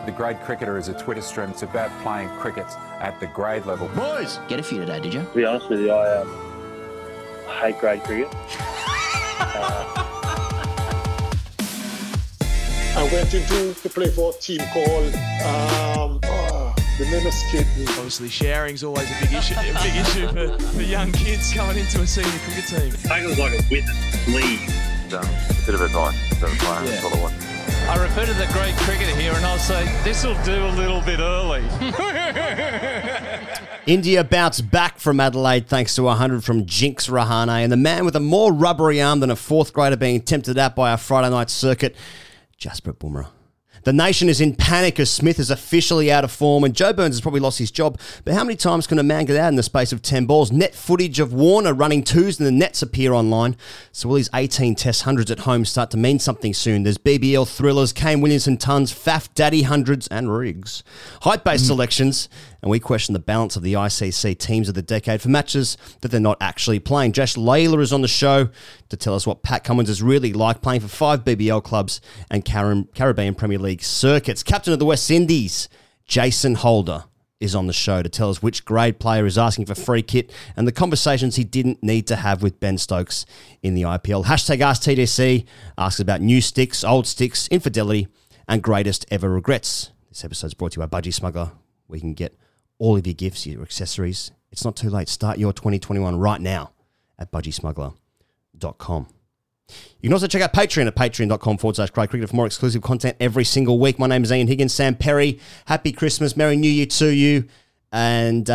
The Grade Cricketer is a Twitter stream. It's about playing cricket at the grade level. Boys! Get a few today, did you? To be honest with you, I hate grade cricket. I went into to play for a team called the name escaped me. Obviously, sharing's always a big issue for young kids coming into a senior cricket team. Take it was like a witness leave. A bit of advice to the player. That's what I want. I refer to the Grade Cricketer here and I'll say, this'll do a little bit early. India bounced back from Adelaide thanks to 100 from Jinx Rahane, and the man with a more rubbery arm than a fourth grader being tempted at by a Friday night circuit, Jasprit Bumrah. The nation is in panic as Smith is officially out of form and Joe Burns has probably lost his job. But how many times can a man get out in the space of 10 balls? Net footage of Warner running twos and the nets appear online. So will his 18 test hundreds at home start to mean something soon? There's BBL thrillers, Kane Williamson tons, Faf Daddy hundreds and Riggs. Height-based selections, and we question the balance of the ICC teams of the decade for matches that they're not actually playing. Josh Layla is on the show to tell us what Pat Cummins is really like playing for 5 BBL clubs and Caribbean Premier League circuits. Captain of the West Indies, Jason Holder, is on the show to tell us which grade player is asking for free kit and the conversations he didn't need to have with Ben Stokes in the IPL. Hashtag AskTDC asks about new sticks, old sticks, infidelity, and greatest ever regrets. This episode is brought to you by Budgie Smuggler, where you can get all of your gifts, your accessories. It's not too late. Start your 2021 right now at budgiesmuggler.com. You can also check out Patreon at patreon.com/Grade Cricketer for more exclusive content every single week. My name is Ian Higgins. Sam Perry, happy Christmas, Merry New Year to you. And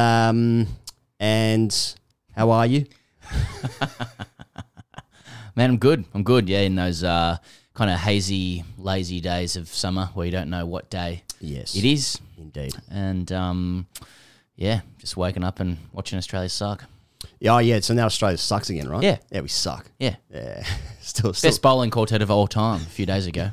how are you? Man, I'm good. Yeah, in those kind of hazy, lazy days of summer where you don't know what day Yes, it is. Indeed. And yeah, just waking up and watching Australia suck. Yeah, so now Australia sucks again, right? Yeah. Yeah, we suck. Yeah. Yeah. Still. Best bowling quartet of all time a few days ago.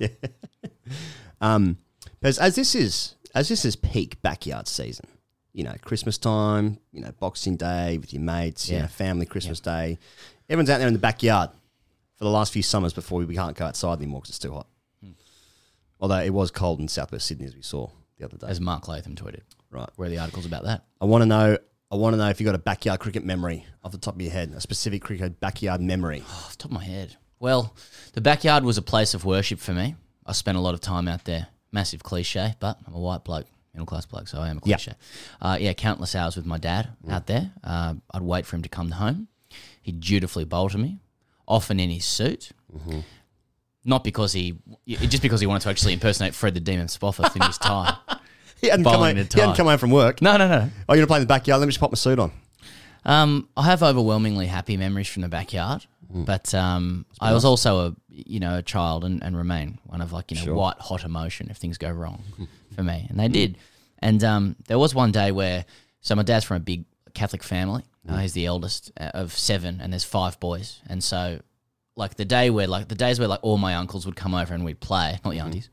Because as this is peak backyard season, you know, Christmas time, you know, Boxing Day with your mates, you know, family Christmas Day, everyone's out there in the backyard for the last few summers before we can't go outside anymore because it's too hot. Although it was cold in southwest Sydney, as we saw the other day. As Mark Latham tweeted. Right. Where are the articles about that? I want to know if you got a backyard cricket memory off the top of your head, a specific cricket backyard memory. Off the top of my head. Well, the backyard was a place of worship for me. I spent a lot of time out there. Massive cliche, but I'm a white bloke, middle class bloke, so I am a cliche. Countless hours with my dad out there. I'd wait for him to come home. He'd dutifully bowl to me, often in his suit. Mm-hmm. Not because just because he wanted to actually impersonate Fred the Demon Spofford in his tie. He hadn't come home from work. No. Oh, you're going to play in the backyard? Let me just pop my suit on. I have overwhelmingly happy memories from the backyard, but I was also a child and remain one of white hot emotion if things go wrong for me, and they did. And there was one day where my dad's from a big Catholic family. He's the eldest of 7, and there's 5 boys, and so the days where all my uncles would come over and we'd play, not the aunties.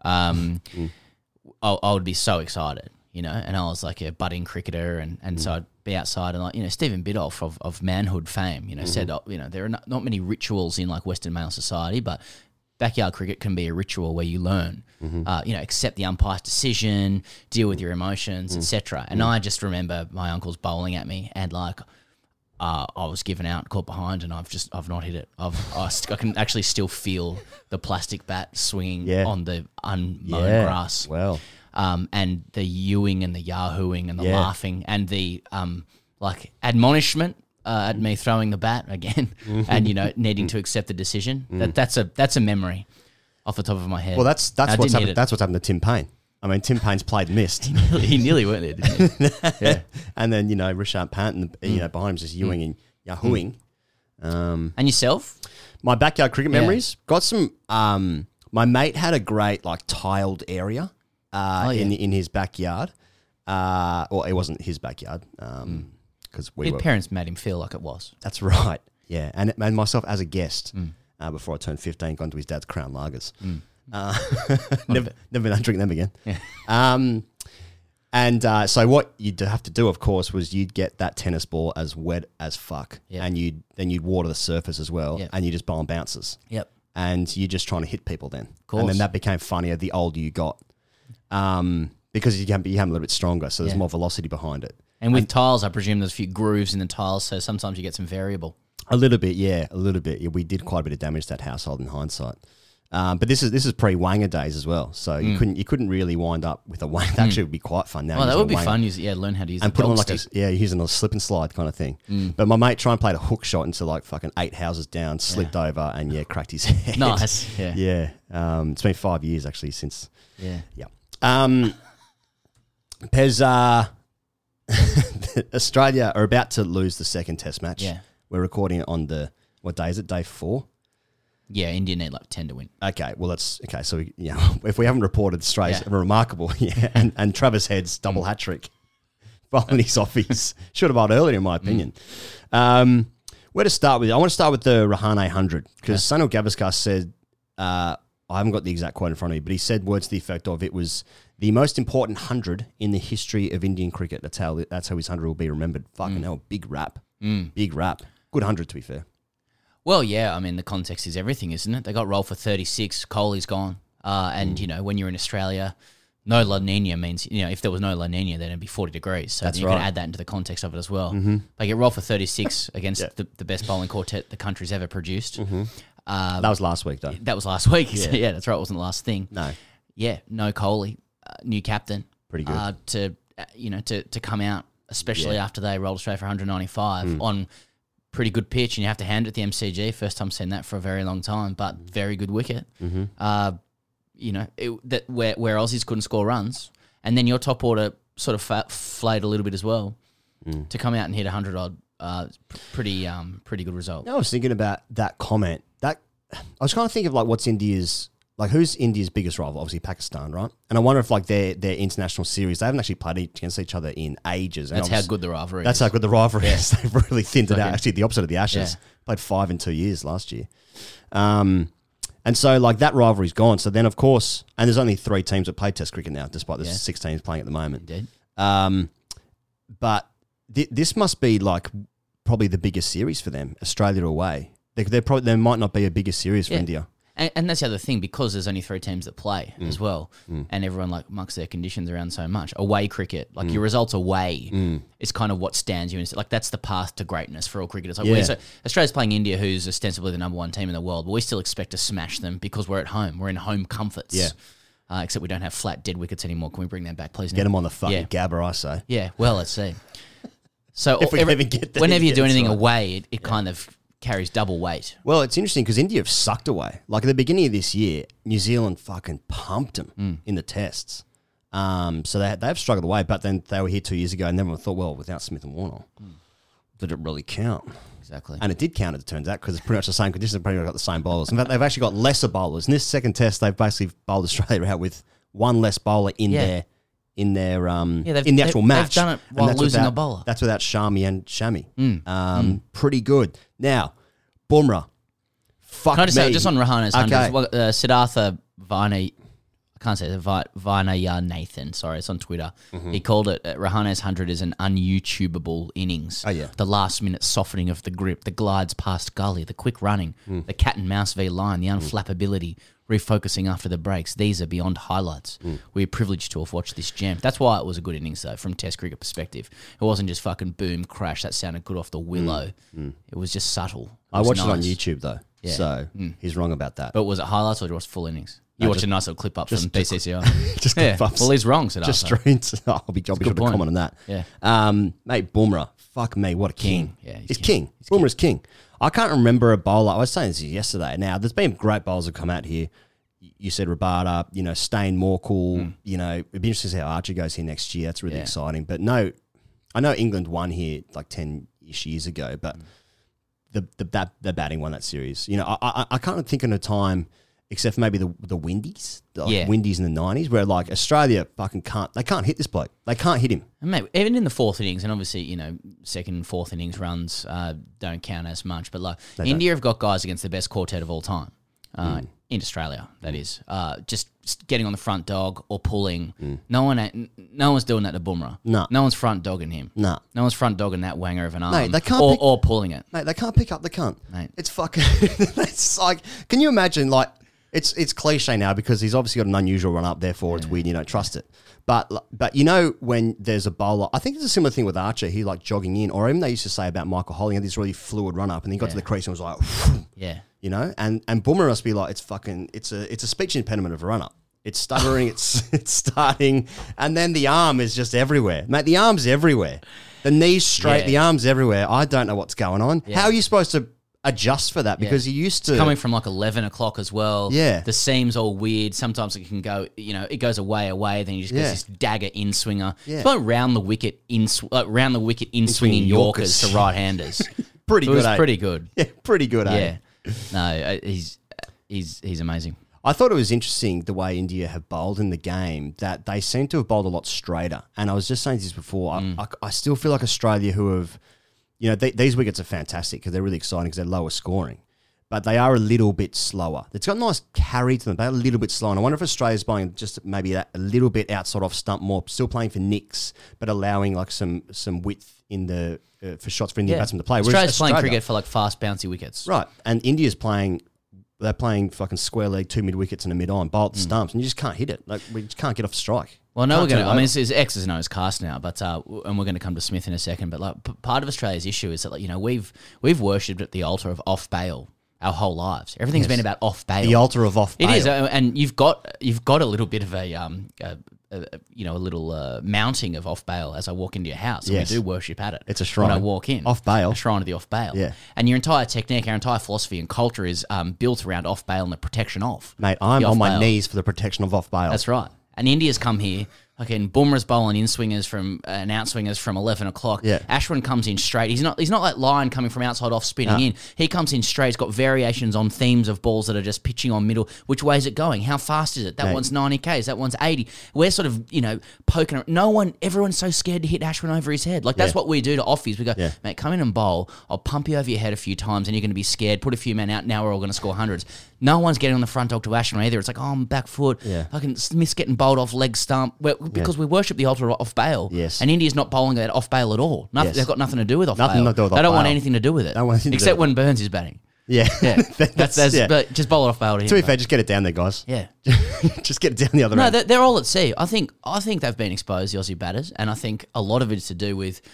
I would be so excited, and I was like a budding cricketer, and so I'd be outside and Stephen Biddulph of manhood fame, said, there are not many rituals in Western male society, but backyard cricket can be a ritual where you learn, accept the umpire's decision, deal with your emotions, etc. And I just remember my uncles bowling at me and I was given out, caught behind, and I've not hit it. I can actually still feel the plastic bat swinging on the unmown grass. Well, and the yewing and the yahooing and the laughing and the admonishment at me throwing the bat again, and needing to accept the decision. That's a memory off the top of my head. Well, that's what's happened. That's what's happened to Tim Payne. I mean, Tim Payne's played and missed. He nearly went there, didn't he? Yeah. And then, Rishabh Pant, behind him just yewing and yahooing. And yourself? My backyard cricket memories. Got some, my mate had a great, tiled area in his backyard. Well, it wasn't his backyard. Because his parents made him feel like it was. That's right. Yeah. And myself as a guest, before I turned 15, gone to his dad's Crown Lagers. Never been drinking them again. Yeah. So what you'd have to do, of course, was you'd get that tennis ball as wet as fuck, and you'd water the surface as well, and you just bowl on bounces. Yep. And you're just trying to hit people then. Of course. And then that became funnier the older you got. because you can become a little bit stronger, so there's more velocity behind it. And with tiles, I presume there's a few grooves in the tiles, so sometimes you get some variable. A little bit, yeah, a little bit. Yeah, we did quite a bit of damage to that household in hindsight. But this is pre-wanger days as well, so you couldn't really wind up with a wang. That actually would be quite fun now. Well, that would be fun. Learn how to use and the put on dog like stick. using a slip and slide kind of thing. But my mate tried and played a hook shot into like fucking 8 houses down, slipped over, and cracked his head. Nice, yeah. It's been 5 years actually since. Yeah. Pez, Australia are about to lose the second Test match. Yeah. We're recording it on what day is it? Day 4. Yeah, India need like 10 to win. Okay, well that's okay. So if we haven't reported straight, remarkable. Yeah, and Travis Head's double hat trick, bowling his offies. Should have bowled earlier, in my opinion. Where to start with? I want to start with the Rahane 100 because Sunil Gavaskar said, I haven't got the exact quote in front of me, but he said words to the effect of it was the most important 100 in the history of Indian cricket. That's how his 100 will be remembered. Fucking hell, big rap, big rap. Good 100 to be fair. Well, yeah, I mean, the context is everything, isn't it? They got rolled for 36. Kohli's gone. And, when you're in Australia, no La Nina means, if there was no La Nina, then it'd be 40 degrees. So you can add that into the context of it as well. They get rolled for 36 against the best bowling quartet the country's ever produced. That was last week, though. That was last week. Yeah, yeah, that's right. It wasn't the last thing. No. Yeah, no Kohli, new captain. Pretty good. To come out, especially after they rolled Australia for 195 on pretty good pitch, and you have to hand it the MCG. First time seeing that for a very long time, but very good wicket. Where Aussies couldn't score runs, and then your top order sort of flayed a little bit as well to come out and hit 100 odd. Pretty good result. I was thinking about that comment. I was kind of thinking of like who's India's biggest rival? Obviously Pakistan, right? And I wonder if like their international series, they haven't actually played against each other in ages. That's how good the rivalry is. That's how good the rivalry is. They've really thinned it out. Actually, the opposite of the Ashes. Played 5 in 2 years last year. And so like that rivalry's gone. So then of course, and there's only 3 teams that play Test cricket now, despite there's 6 teams playing at the moment. Indeed. But this must be like probably the biggest series for them, Australia away. There might not be a bigger series for India. And that's the other thing, because there's only 3 teams that play as well, and everyone like mucks their conditions around so much. Away cricket, like your results away is kind of what stands you in. Like that's the path to greatness for all cricketers. Like Australia's playing India, who's ostensibly the number 1 team in the world, but we still expect to smash them because we're at home. We're in home comforts. Yeah. Except we don't have flat dead wickets anymore. Can we bring them back, please? Get them on the fucking Gabba, I say. Yeah, well, let's see. So if we even get there, whenever you do anything away, it kind of carries double weight. Well, it's interesting because India have sucked away. Like at the beginning of this year, New Zealand fucking pumped them in the tests. So they've struggled away, but then they were here 2 years ago and everyone thought, well, without Smith and Warner, did it really count? Exactly. And it did count, it turns out, because it's pretty much the same conditions. They've pretty much got the same bowlers. In fact, they've actually got lesser bowlers. In this second test, they've basically bowled Australia out with 1 less bowler in the actual match. They've done it while losing a bowler. That's without Shami and Shami. Pretty good. Now, Bumrah. Fuck Can I just me. say, just on Rahane's 100, Okay. Siddhartha Vinay, I can't say it, Vinaya Nathan, sorry, it's on Twitter. He called it, Rahane's 100 is an un-YouTubeable innings. Oh, yeah. The last minute softening of the grip, the glides past gully, the quick running, the cat and mouse v line, the unflappability, refocusing after the breaks. These are beyond highlights. We're privileged to have watched this gem. That's why it was a good innings, though, from Test cricket perspective. It wasn't just fucking boom, crash. That sounded good off the willow. It was just subtle. I watched it on YouTube, though, so he's wrong about that. But was it highlights or was it full innings? You watched a nice little clip up from BCCI. Just clip ups. Well, he's wrong, Siddhartha. Just streams. I'll be sure to comment on that. Yeah. Mate, Bumrah. Fuck me, what a king. Yeah, he's king. Bumrah's king. I can't remember a bowler. I was saying this yesterday. Now, there's been great bowlers that come out here. You said Rabada, Stain, Morkel. It'd be interesting to see how Archer goes here next year. That's really exciting. But no, I know England won here like 10-ish years ago, but the batting won that series. I can't think of a time, except for maybe the Windies, Windies in the 90s, where like Australia fucking can't hit this bloke. They can't hit him. And mate, even in the 4th innings, and obviously, second and 4th innings runs don't count as much, but like India have got guys against the best quartet of all time. In Australia, that is. Just getting on the front dog or pulling. No one's doing that to Bumrah. No. No one's front dogging him. No. No one's front dogging that wanger of an arm. Mate, they can't or pulling it. Mate, they can't pick up the cunt. Mate. It's fucking... It's like... Can you imagine, like... It's cliche now because he's obviously got an unusual run up, therefore it's weird and you don't trust it. But you know when there's a bowler, I think it's a similar thing with Archer. He like jogging in, or even they used to say about Michael Holding, he had this really fluid run up, and he got to the crease and was like, Yeah. you know, and Boomer must be like, it's a speech impediment of a run up. It's stuttering, it's starting, and then the arm is just everywhere, mate. The arm's everywhere, the knees straight, the arm's everywhere. I don't know what's going on. How are you supposed to adjust for that? Because you used to coming from like 11 o'clock as well. Yeah. The seam's all weird. Sometimes it can go, it goes away, then you just get this dagger in swinger. Yeah. It's like round the wicket in swinging Yorkers to right handers. pretty good. It was pretty good. Yeah, pretty good. Yeah. No, he's amazing. I thought it was interesting the way India have bowled in the game, that they seem to have bowled a lot straighter. And I was just saying this before, I still feel like Australia who have, these wickets are fantastic because they're really exciting because they're lower scoring. But they are a little bit slower. It's got a nice carry to them. They're a little bit slow. And I wonder if Australia's bowling just maybe a little bit outside off stump more, still playing for nicks, but allowing like some width in the for shots for Indian batsmen to play. Australia's playing cricket for like fast, bouncy wickets. Right. And India's playing... They're playing fucking square leg, 2 mid wickets and a mid on, bowl at the stumps, and you just can't hit it. Like we just can't get off strike. Well, no, we're going to. I mean, it's X's and O's cast now, but and we're going to come to Smith in a second. But like, part of Australia's issue is that we've worshipped at the altar of off bail our whole lives. Everything's been about off bail. The altar of off bail. It is, and you've got a little bit of a little mounting of off bail as I walk into your house. Yes. And we do worship at it. It's a shrine. When I walk in. Off bail. A shrine of the off bail. Yeah. And your entire technique, our entire philosophy and culture is built around off bail and the protection of. Mate, I'm the on my off-bail. knees for the protection of off bail. That's right. And India's come here. Fucking Bumrah's bowling in swingers and out swingers from 11 o'clock. Yeah. Ashwin comes in straight. He's not like Lyon coming from outside off spinning in. He comes in straight. He's got variations on themes of balls that are just pitching on middle. Which way is it going? How fast is it? That one's 90 Ks. That one's 80. We're sort of, poking. Everyone's so scared to hit Ashwin over his head. Like that's what we do to offies. We go, mate, come in and bowl. I'll pump you over your head a few times and you're going to be scared. Put a few men out. Now we're all going to score hundreds. No one's getting on the front dog to Ashwin either. It's like, I'm back foot. Fucking Smith's getting bowled off leg stump. Because we worship the altar of off bail. Yes. And India's not bowling that off bail at all. They've got nothing to do with off Nothing bail. to do with they off don't want bail. anything to do with it. Except when Burns is batting. Yeah. Yeah. But just bowl it off bail to him. To be fair, just get it down there, guys. Yeah. Just get it down the other No, end. they're all at sea. I think they've been exposed, the Aussie batters, and I think a lot of it is to do with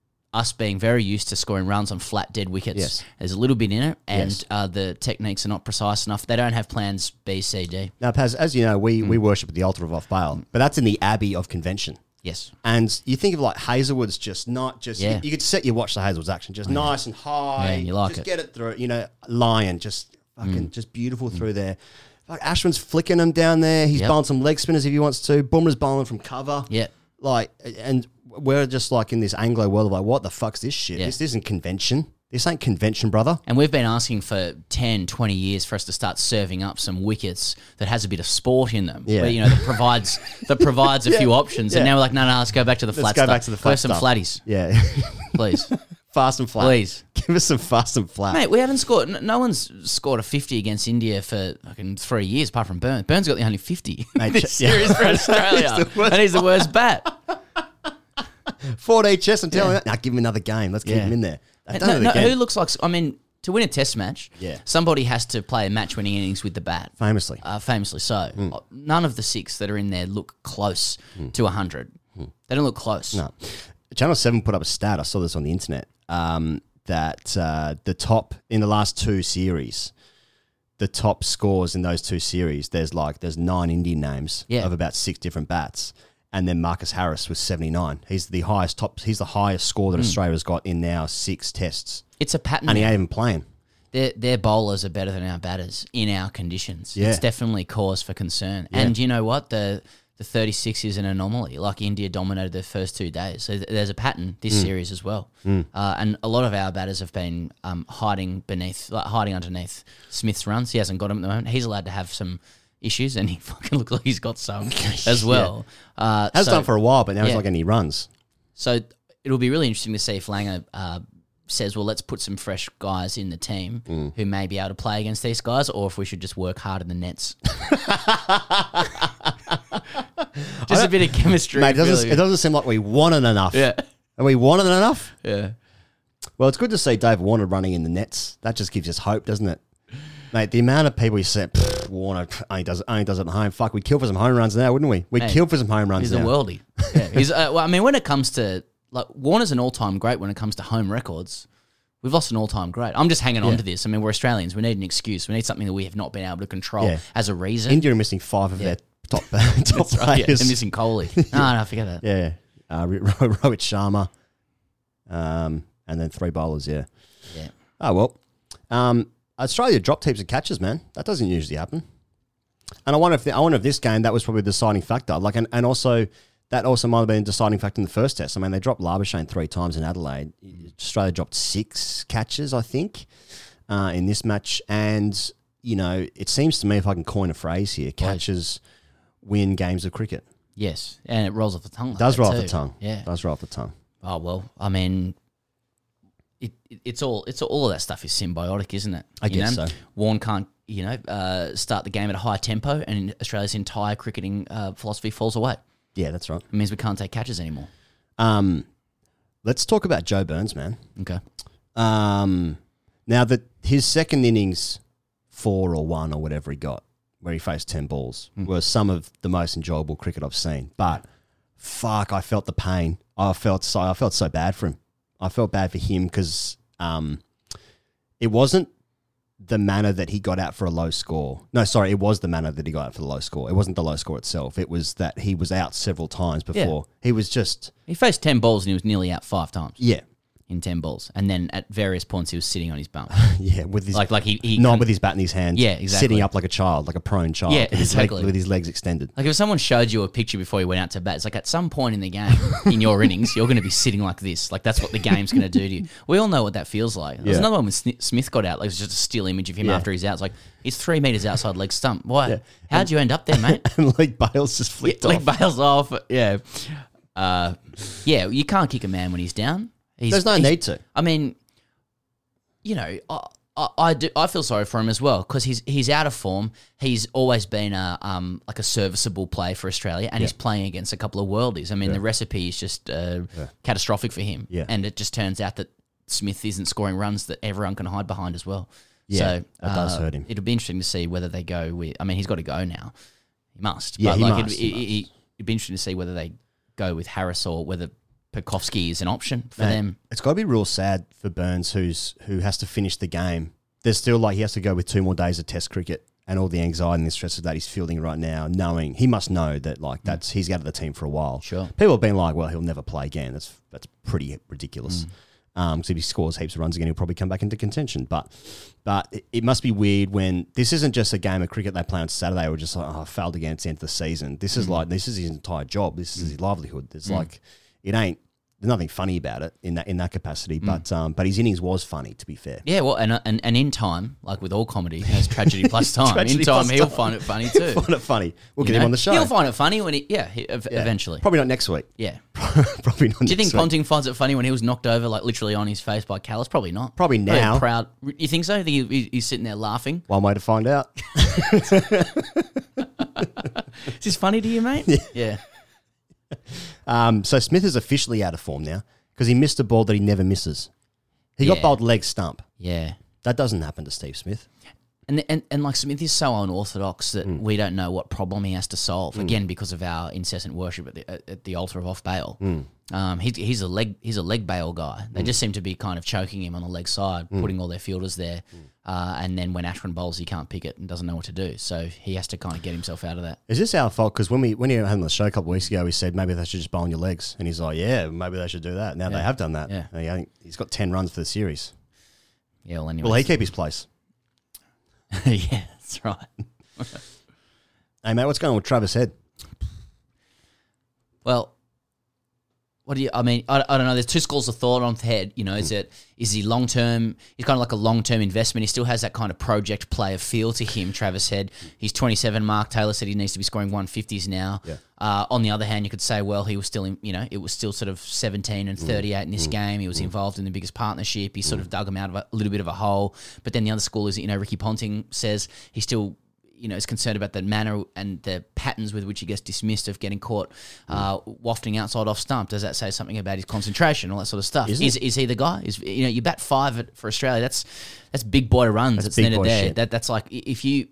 us being very used to scoring runs on flat, dead wickets. Yes. There's a little bit in it, and the techniques are not precise enough. They don't have plans B, C, D. Now, Paz, as you know, we worship at the altar of off bail, but that's in the abbey of convention. Yes. And you think of like Hazelwood's you could set your watch to Hazelwood's action, just nice and high. Yeah, and you like just it. Get it through. Lion, just fucking just beautiful through there. Like Ashwin's flicking them down there. He's bowling some leg spinners if he wants to. Bumrah's bowling from cover. Yeah. Like, and we're just like in this Anglo world of like, what the fuck's this shit? Yeah. This isn't convention. This ain't convention, brother. And we've been asking for 10, 20 years for us to start serving up some wickets that has a bit of sport in them. Yeah. Where, that provides a few options. And now we're like, no, let's go back to the flat stuff. Back to the flat Where's some stuff. flatties, Yeah. please. Fast and flat. Please. Give us some fast and flat. Mate, we haven't scored. No one's scored a 50 against India for fucking 3 years, apart from Burns. Burns got the only 50 in this series for Australia, and he's the worst bat. 4D chess, I'm telling you. Now give him another game. Let's keep him in there. They've done it again. Who looks like? I mean, to win a Test match, somebody has to play a match-winning innings with the bat. Famously. Famously so. None of the 6 that are in there look close to 100. They don't look close. No. Channel 7 put up a stat. I saw this on the internet. That the top in the last 2 series, the top scores in those 2 series, there's 9 Indian names of about 6 different bats, and then Marcus Harris was 79. He's the highest score that Australia's got in now 6 tests, It's a pattern. and he ain't even playing. Their bowlers are better than our batters in our conditions. Yeah. It's definitely cause for concern. Yeah. And you know what? The 36 is an anomaly. Like India dominated their first 2 days. So there's a pattern this series as well. And a lot of our batters have been hiding underneath Smith's runs. He hasn't got them at the moment. He's allowed to have some issues, and he fucking looks like he's got some as well. Has done for a while, but now he's not getting any runs. So it'll be really interesting to see if Langer says, well, let's put some fresh guys in the team who may be able to play against these guys, or if we should just work hard in the nets. Just a bit of chemistry. Mate, it doesn't seem like we wanted enough. Yeah. Are we wanted enough? Yeah. Well, it's good to see Dave Warner running in the nets. That just gives us hope, doesn't it? Mate, the amount of people you said, Warner only does it at home. Fuck, we'd kill for some home runs now, wouldn't we? We'd Hey, kill for some home runs He's now. a worldie. Yeah. He's, well, I mean, when it comes to like Warner's an all-time great when it comes to home records. We've lost an all-time great. I'm just hanging on to this. I mean, we're Australians. We need an excuse. We need something that we have not been able to control as a reason. India are missing 5 of their top That's right, yeah. players. They're missing Kohli. No, forget that. Yeah. Rohit Sharma. And then 3 bowlers, yeah. Yeah. Oh, well. Australia dropped heaps of catches, man. That doesn't usually happen. And I wonder if this game, that was probably the deciding factor. Like, and also, that also might have been a deciding factor in the first test. I mean, they dropped Labuschagne 3 times in Adelaide. Australia dropped 6 catches, I think, in this match. And, you know, it seems to me, if I can coin a phrase here, catches win games of cricket. Yes, and it rolls off the tongue. It does roll off too. the tongue. Yeah. It does roll off the tongue. Oh well, I mean, it's all of that stuff is symbiotic, isn't it? I guess so. Warne can't start the game at a high tempo, and Australia's entire cricketing philosophy falls away. Yeah, that's right. It means we can't take catches anymore. Let's talk about Joe Burns, man. Okay. Now that his second innings, 4 or 1 or whatever he got, where he faced 10 balls, were some of the most enjoyable cricket I've seen. But fuck, I felt the pain. I felt so bad for him. I felt bad for him because it wasn't the manner that he got out for a low score. No, sorry, it was the manner that he got out for the low score. It wasn't the low score itself. It was that he was out several times before. Yeah. He was just... He faced 10 balls and he was nearly out 5 times. Yeah. In 10 balls. And then at various points he was sitting on his bum. Yeah, with his... Like he not with his bat in his hand. Yeah, exactly. Sitting up like a child, like a prone child. Yeah, with his exactly. with his legs extended. Like if someone showed you a picture before he went out to bat, it's like at some point in the game, in your innings, you're going to be sitting like this. Like that's what the game's going to do to you. We all know what that feels like. There's another one when Smith got out. Like it's just a still image of him after he's out. It's like he's 3 meters outside leg stump. Why? Yeah. How'd you end up there, mate? And like Bales just flicked off. Like Bales off. Yeah. You can't kick a man when he's down. There's no need to. I mean, you know, I feel sorry for him as well because he's out of form. He's always been a serviceable play for Australia, and he's playing against a couple of worldies. I mean, the recipe is just catastrophic for him. Yeah. And it just turns out that Smith isn't scoring runs that everyone can hide behind as well. Yeah, so that does hurt him. It'll be interesting to see whether they go with. I mean, he's got to go now. He must. Yeah, but he like must. It'd be interesting to see whether they go with Harris or whether Pekovsky is an option for them. It's got to be real sad for Burns, who has to finish the game. There's still he has to go with 2 more days of Test cricket and all the anxiety and the stress of that he's feeling right now. Knowing he must know that he's out of the team for a while. Sure. People have been like, well, he'll never play again. That's pretty ridiculous. Because if he scores heaps of runs again, he'll probably come back into contention. But it must be weird when this isn't just a game of cricket they play on Saturday. Or just like, I failed again at the end of the season. This is this is his entire job. This is his livelihood. It's like it ain't. There's nothing funny about it in that capacity. But his innings was funny, to be fair. Yeah, well, and in time, like with all comedy, has tragedy plus time. Tragedy in time, plus he'll time. find it funny too. Find it funny. We'll You get him know? on the show. He'll find it funny when eventually. Probably not next week. Yeah. Probably not. Do you think next week. Ponting finds it funny when he was knocked over, like literally on his face by Callis? Probably not. Probably now. Proud. You think so? He's sitting there laughing. One way to find out. Is this funny to you, mate? Yeah. So Smith is officially out of form now because he missed a ball that he never misses. He got Yeah. bowled leg stump. Yeah. That doesn't happen to Steve Smith. And like Smith is so unorthodox that we don't know what problem he has to solve. Again, because of our incessant worship at the altar of off bail. He's a leg bail guy. They just seem to be kind of choking him on the leg side, putting all their fielders there, and then when Ashwin bowls, he can't pick it and doesn't know what to do. So he has to kind of get himself out of that. Is this our fault? Because when you had him on the show a couple of weeks ago, we said maybe they should just bowl on your legs, and he's like, "Yeah, maybe they should do that." Now they have done that. Yeah. And I think he's got 10 runs for the series. Yeah. Well, anyway. Will he keep his place? Yeah, that's right. Hey mate, what's going on with Travis Head? Well, what do you? I mean, I don't know. There's 2 schools of thought on Head. You know, is he long term? He's kind of like a long term investment. He still has that kind of project player feel to him. Travis Head. He's 27. Mark Taylor said he needs to be scoring 150s now. Yeah. On the other hand, you could say, well, he was still in. You know, it was still sort of 17 and 38 in this game. He was involved in the biggest partnership. He sort of dug him out of a little bit of a hole. But then the other school is, Ricky Ponting says he still, is concerned about the manner and the patterns with which he gets dismissed of getting caught wafting outside off stump. Does that say something about his concentration, all that sort of stuff? Is he the guy? You bat 5 for Australia. That's big boy runs. That's the end of the day. That's like if you're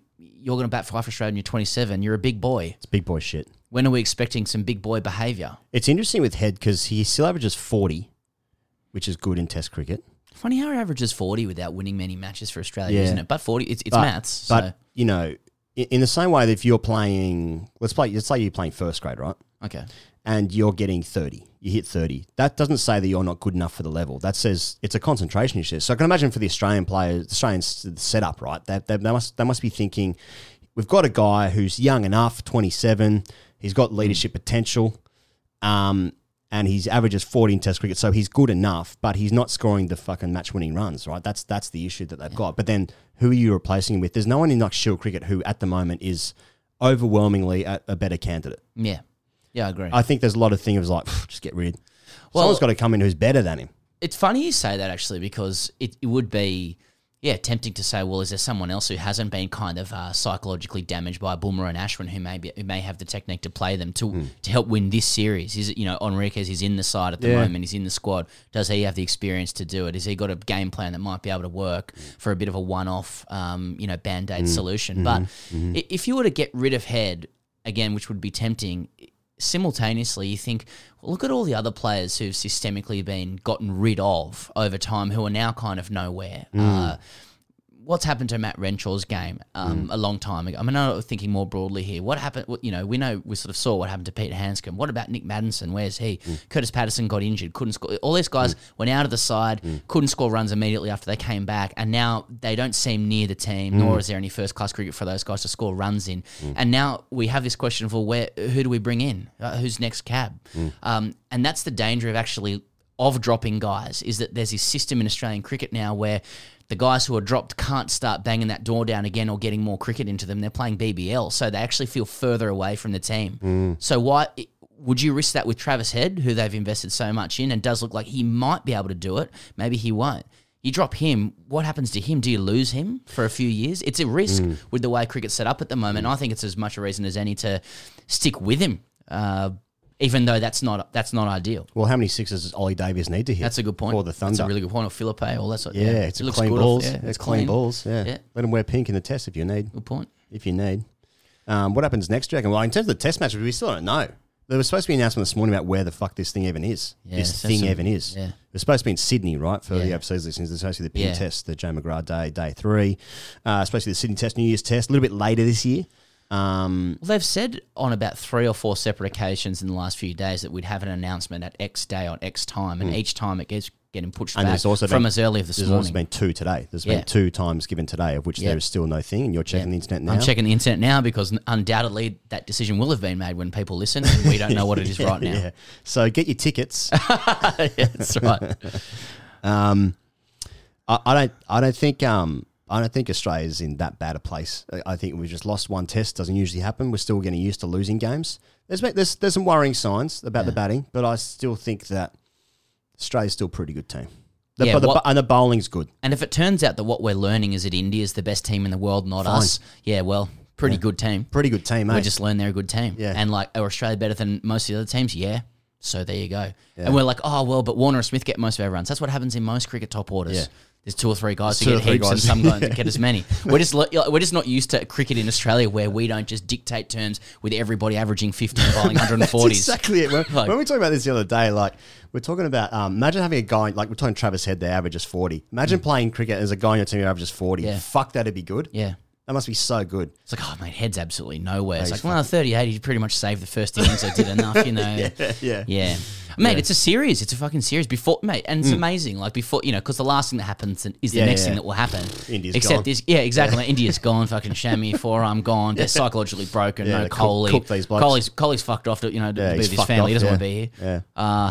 you're going to bat for Australia and you're 27. You're a big boy. It's big boy shit. When are we expecting some big boy behaviour? It's interesting with Head because he still averages 40, which is good in Test cricket. Funny how he averages 40 without winning many matches for Australia, Yeah. isn't it? But 40, it's maths. But, So. you know, in the same way that if you're playing, let's say you're playing first grade, right? Okay. And you're getting 30. You hit 30. That doesn't say that you're not good enough for the level. That says it's a concentration issue. So I can imagine for the Australian players, Australian setup, right? They must be thinking, we've got a guy who's young enough, 27. He's got leadership potential, and his average is 40 in Test cricket, so he's good enough, but he's not scoring the fucking match-winning runs, right? That's the issue that they've got. But then who are you replacing him with? There's no one in like Shield cricket who at the moment is overwhelmingly a better candidate. Yeah. Yeah, I agree. I think there's a lot of things like, just get rid. Well, Someone's got to come in who's better than him. It's funny you say that, actually, because it would be, tempting to say, well, is there someone else who hasn't been kind of psychologically damaged by Bumrah and Ashwin who may have the technique to play them to help win this series? Is it, Enriquez is in the side at the moment, he's in the squad. Does he have the experience to do it? Has he got a game plan that might be able to work for a bit of a one-off, band-aid solution? But if you were to get rid of Head, again, which would be tempting, simultaneously, you think, well, look at all the other players who've systemically been gotten rid of over time who are now kind of nowhere. What's happened to Matt Renshaw's game a long time ago? I mean, I'm thinking more broadly here. What happened? We sort of saw what happened to Peter Hanscom. What about Nick Maddinson? Where's he? Curtis Patterson got injured, couldn't score. All these guys went out of the side, couldn't score runs immediately after they came back, and now they don't seem near the team, nor is there any first-class cricket for those guys to score runs in. And now we have this question of, well, who do we bring in? Who's next cab? And that's the danger of dropping guys, is that there's this system in Australian cricket now where the guys who are dropped can't start banging that door down again or getting more cricket into them. They're playing BBL, so they actually feel further away from the team. So why would you risk that with Travis Head, who they've invested so much in and does look like he might be able to do it? Maybe he won't. You drop him, what happens to him? Do you lose him for a few years? It's a risk with the way cricket's set up at the moment. I think it's as much a reason as any to stick with him, even though that's not ideal. Well, how many sixes does Ollie Davies need to hit? That's a good point. For the Thunder. That's a really good point. Or Philippe, all that sort of it's it looks clean good balls. It's clean balls. Yeah. Let him wear pink in the test if you need. Good point. If you need. What happens next, do you reckon? Well, in terms of the test matches, we still don't know. There was supposed to be an announcement this morning about where the fuck this thing even is. Yeah, this thing even is. Yeah. It was supposed to be in Sydney, right? For the overseas listeners, it's supposed to be the pink test, the Joe McGrath day 3. Supposed to be the Sydney test, New Year's test, a little bit later this year. Well, they've said on about 3 or 4 separate occasions in the last few days that we'd have an announcement at X day on X time, and each time it gets getting pushed back from as early as this morning. There's also been 2 today. There's been 2 times given today, of which there is still no thing, and you're checking the internet now? I'm checking the internet now because undoubtedly that decision will have been made when people listen, and we don't know what it is right now. Yeah. So get your tickets. That's right. I don't think Australia's in that bad a place. I think we just lost one test. Doesn't usually happen. We're still getting used to losing games. There's some worrying signs about the batting, but I still think that Australia's still a pretty good team. And the bowling's good. And if it turns out that what we're learning is that India's the best team in the world, not us, pretty good team. Pretty good team, mate. We just learned they're a good team. Yeah. And are Australia better than most of the other teams? Yeah. So there you go. Yeah. And we're like, but Warner and Smith get most of our runs. That's what happens in most cricket top orders. Yeah. There's 2 or 3 guys who get heaps and some guys that get as many. We're just not used to cricket in Australia where we don't just dictate terms with everybody averaging 50 and bowling 140s. That's exactly it. When we talked about this the other day, we're talking about, imagine having a guy, we're talking Travis Head, their average is 40. Imagine playing cricket as a guy on your team who averages 40. Yeah. Fuck, that'd be good. Yeah. That must be so good. It's like, mate, Head's absolutely nowhere. It's 38, he pretty much saved the first innings, so did enough, Yeah. Mate, it's a series. It's a fucking series. And it's amazing. Because the last thing that happens is the next thing that will happen. India's gone. Exactly. India's gone. Fucking Shami, forearm gone. They're psychologically broken. No Kohli. Cook these blokes. Kohli's fucked off to be with his family. He doesn't want to be here. Yeah.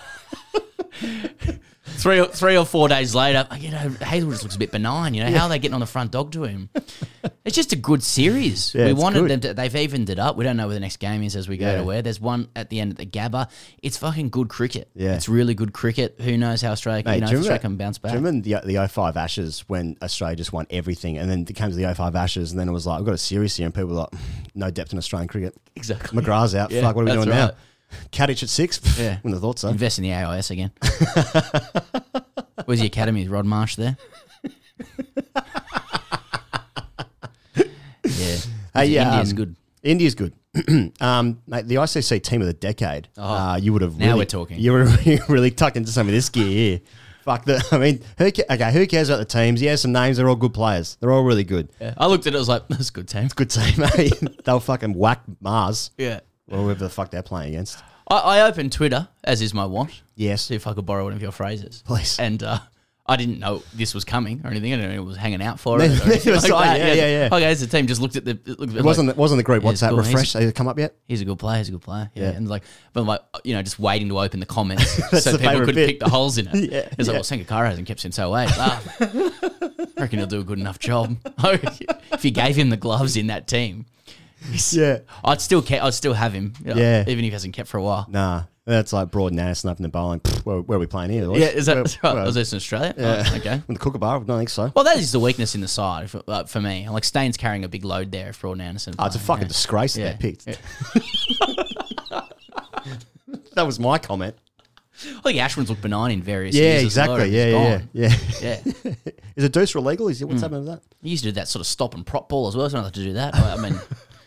3 or 4 days later, Hazelwood just looks a bit benign. How are they getting on the front dog to him? It's just a good series. Yeah, we wanted them to. They've evened it up. We don't know where the next game is as we go to where. There's one at the end of the Gabba. It's fucking good cricket. Yeah. It's really good cricket. Who knows how Australia can bounce back? Do you remember the 05 Ashes when Australia just won everything, and then it came to the 05 Ashes, and then it was like, I've got a series here, and people were like, no depth in Australian cricket. Exactly. McGrath's out. Fuck, what are we doing now? Kadich at 6? Yeah. Wouldn't have thought so. Invest in the AIS again. Where's the academy? Rod Marsh there? Yeah. India's good. India's good. Mate, the ICC team of the decade. You would have Now really, we're talking. You would have really tucked into some of this gear here. Fuck the. I mean, who cares about the teams? He has some names. They're all good players. They're all really good. Yeah. I looked at it. I was like, that's a good team. Good team, mate. They'll fucking whack Mars. Yeah. Or whoever the fuck they're playing against. I opened Twitter, as is my want. Yes. See if I could borrow one of your phrases. Please. And I didn't know this was coming or anything. I didn't know it was hanging out for it. Neither Or anything was like I. that. Yeah. Okay, as the team just looked at the. It wasn't the group Yeah, it's WhatsApp cool. refresh. Has it come up yet? He's a good player. He's a good player. Yeah. Yeah. And like, but like, just waiting to open the comments That's so the people favourite could bit. pick the holes in it. Yeah, It's yeah. like, well, Sankara hasn't kept since 08. I reckon he'll do a good enough job. If you gave him the gloves in that team, Yeah. I'd still have him. Yeah. Even if he hasn't kept for a while. Nah. That's like Broad Anderson up in the bowling. Where are we playing here? boys? Yeah, is that right? Where- Was this in Australia? Yeah. Oh, okay. With the Kookaburra? I don't think so. Well, that is the weakness in the side for me. Like Staines carrying a big load there if Broad Anderson. Oh, it's a fucking disgrace that Yeah. they picked. Yeah. That was my comment. I think Ashwin's looked benign in various Yeah, years. exactly. As well. Yeah. Yeah. Is a deucer illegal? What's happening with that? He used to do that sort of stop and prop ball as well. It's not to do that. I mean,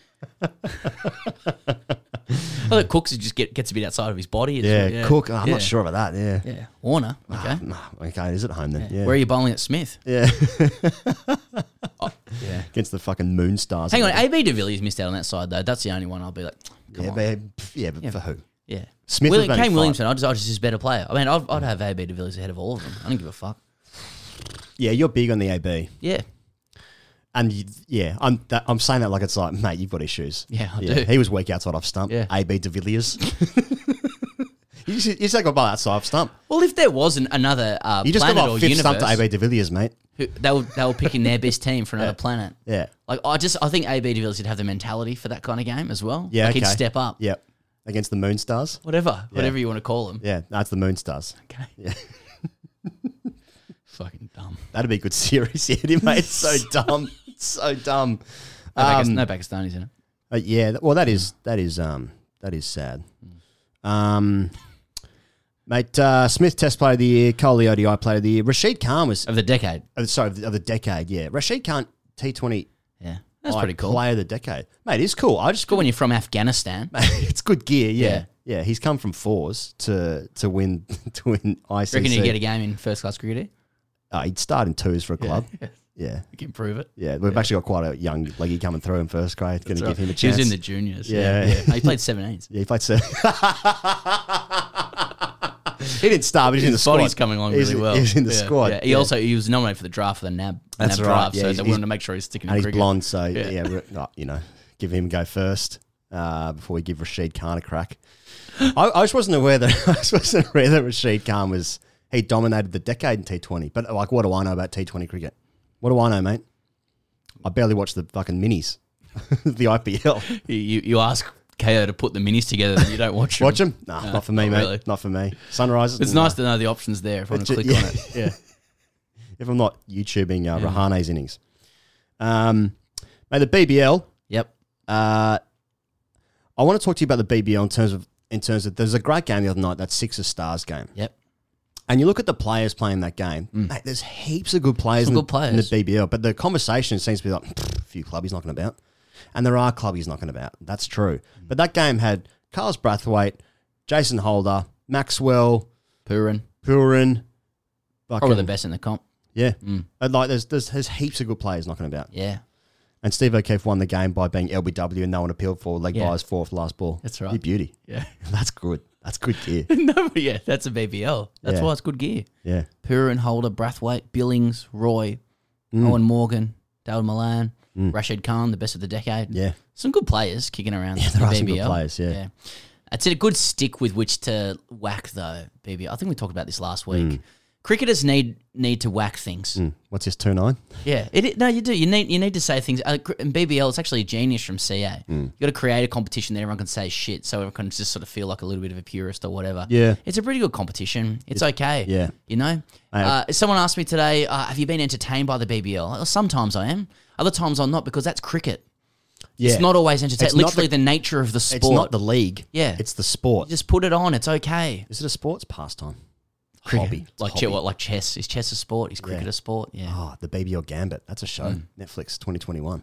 I think Cooks just gets a bit outside of his body. Yeah, Cook. I'm Yeah. not sure about that. Yeah. Yeah, Warner. Okay. Okay, is it home then? Yeah. Where are you bowling at Smith? Yeah. Yeah. Against the fucking Moon Stars. Hang on, AB de Villiers missed out on that side though. That's the only one I'll be like, come on. But for who? Yeah. Smith was only Kane five. Williamson, I just his better player. I mean, I'd have AB de Villiers ahead of all of them. I don't give a fuck. Yeah, you're big on the AB. Yeah. And I'm saying that like it's like, mate, you've got issues. Yeah, I do. He was weak outside off stump. Yeah. AB de Villiers. You just got by outside off stump. Well, if there wasn't another You just got planet by or fifth universe, stump to AB de Villiers, mate. they were picking their best team for another planet. Yeah. Like I think AB de Villiers would have the mentality for that kind of game as well. Yeah, like okay. he'd step up. Yep. Against the Moon Stars. Whatever you want to call them. Yeah, that's the Moon Stars. Okay. Yeah. Fucking dumb. That'd be a good series, yeah, mate. It's so dumb. It's so dumb. No Pakistanis in it. Yeah, well, that is sad. Mate, Smith Test Player of the Year, Kohli ODI Player of the Year. Rashid Khan was Of the decade. of the decade. Yeah, Rashid Khan T20. Yeah. That's pretty cool. Player of the decade, mate. It's cool. I just Good when you're from Afghanistan. it's good gear. Yeah. Yeah. Yeah, he's come from fours to win ICC. Reckon you get a game in first class cricket here? He'd start in twos for a club. Yeah. You can prove it. Yeah, we've actually got quite a young leggy coming through in first grade. Going to give him a He chance. was in the juniors. Yeah. He played 17s. Yeah, he played seven. He didn't start, but he's in the His squad. body's coming along really well. He's in the Yeah, squad. Yeah. He was nominated for the draft for the NAB. That's NAB right, draft, yeah, so he's- they wanted to make sure he's sticking And in he's cricket. blonde, so Yeah. give him a go first before we give Rashid Khan a crack. I just wasn't aware that Rashid Khan he dominated the decade in T20. But like, what do I know about T20 cricket? What do I know, mate? I barely watch the fucking minis, the IPL. You ask KO to put the minis together, and you don't watch them. Watch them? Nah, not for me, not mate. really. Not for me. Sunrises. It's nice to know the options there if I want to It's click ju- on it. Yeah. If I'm not YouTubing Rahane's innings. Mate, the BBL. Yep. I want to talk to you about the BBL in terms of there's a great game the other night, that Sixers Stars game. Yep. And you look at the players playing that game, mate, there's heaps of good players, Some in, good players. in the BBL, but the conversation seems to be like, a few clubbies knocking about. And there are clubbies knocking about. That's true. But that game had Carlos Brathwaite, Jason Holder, Maxwell, Purin. Purin. Probably the best in the comp. Yeah. And like there's heaps of good players knocking about. Yeah. And Steve O'Keefe won the game by being LBW and no one appealed for leg Yeah. by his fourth last ball. That's right. You beauty. Yeah. That's good. That's good gear. No, but yeah, that's a BBL. That's Yeah. why it's good gear. Yeah. Purin, Holder, Brathwaite, Billings, Roy, Owen Morgan, David Milan, Rashid Khan, the best of the decade. Yeah. Some good players kicking around. Yeah, the there are BBL. some good players, yeah. It's a good stick with which to whack, though, BBL. I think we talked about this last week. Cricketers need to whack things. What's this, 2-9? Yeah, no, you do. You need to say things. In BBL, it's actually a genius from CA. You got to create a competition that everyone can say shit, so everyone can just sort of feel like a little bit of a purist or whatever. Yeah. It's a pretty good competition. It's okay. yeah. You know? Someone asked me today, have you been entertained by the BBL? Well, sometimes I am. Other times I'm not, because that's cricket. Yeah. It's not always entertaining. It's not Literally the nature of the sport. It's not the league. Yeah. It's the sport. Just put it on. It's okay. Is it a sports pastime? Cricket. Hobby. It's a Like, hobby. like chess. Is chess a sport? Is cricket a sport? Yeah. Oh, the BBL Gambit. That's a show. Netflix 2021.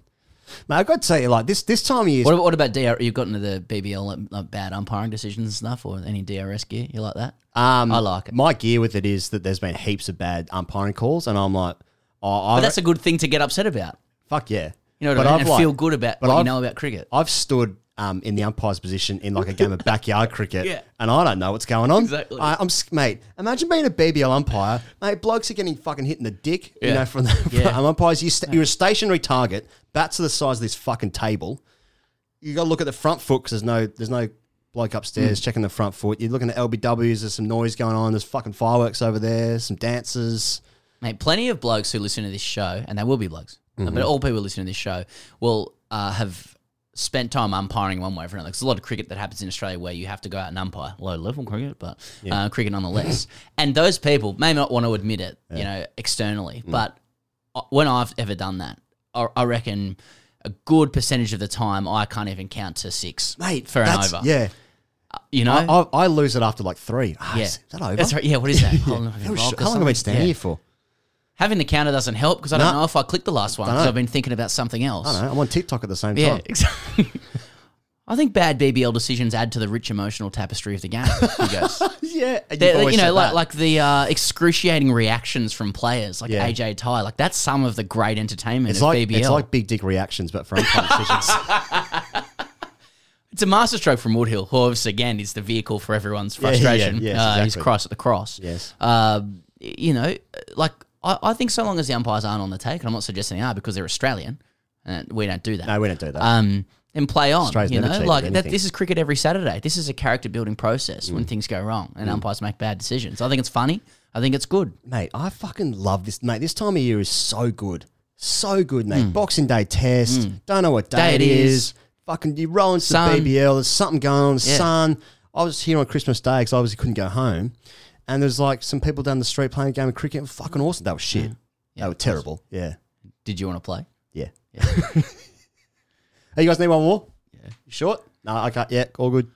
Mate, I've got to tell you, like, this time of year... What about DR? You've gotten into the BBL like bad umpiring decisions and stuff, or any DRS gear? You like that? I like it. My gear with it is that there's been heaps of bad umpiring calls, and I'm like... But that's a good thing to get upset about. Fuck yeah. You know what I mean? And feel good about what you know about cricket. I've stood in the umpire's position in like a game of backyard cricket, and I don't know what's going on. Exactly. Mate, imagine being a BBL umpire. Mate, blokes are getting fucking hit in the dick, you know, from the umpires. You're a stationary target. Bats are the size of this fucking table. You got to look at the front foot because there's no bloke upstairs checking the front foot. You're looking at LBWs. There's some noise going on. There's fucking fireworks over there. Some dancers. Mate, plenty of blokes who listen to this show, and they will be blokes, but all people listening to this show will have spent time umpiring one way or another. There's a lot of cricket that happens in Australia where you have to go out and umpire. Low-level cricket, but cricket nonetheless. And those people may not want to admit it, you know, externally, but when I've ever done that, I reckon a good percentage of the time I can't even count to 6 Mate, for an over. Yeah. You know? I lose it after like 3. Is that over? That's right. Yeah, what is that? How long have I standing here for? Having the counter doesn't help because I don't know if I clicked the last one because I've been thinking about something else. I don't know. I'm on TikTok at the same time. Yeah, exactly. I think bad BBL decisions add to the rich emotional tapestry of the game. He goes, yeah, you know, like the excruciating reactions from players, like AJ Ty. Like that's some of the great entertainment of BBL. It's like big dick reactions, but for umpire decisions. It's a masterstroke from Woodhill, who obviously again is the vehicle for everyone's frustration. Exactly. He's Christ at the cross. Yes. You know, like. I think so long as the umpires aren't on the take, and I'm not suggesting they are because they're Australian, and we don't do that. No, we don't do that. And play on, Australia's you never know, cheated like anything. this is cricket every Saturday. This is a character building process when things go wrong and umpires make bad decisions. I think it's funny. I think it's good. Mate, I fucking love this. Mate, this time of year is so good. So good, mate. Boxing Day test. Don't know what day it is. Fucking, you roll into the BBL. There's something going on. The sun. I was here on Christmas Day because I obviously couldn't go home. And there's like some people down the street playing a game of cricket. It was fucking awesome. That was shit. They were terrible. Yeah. Did you want to play? Yeah. Hey, you guys need one more? Yeah. You short? No, I can't. Yeah, all good.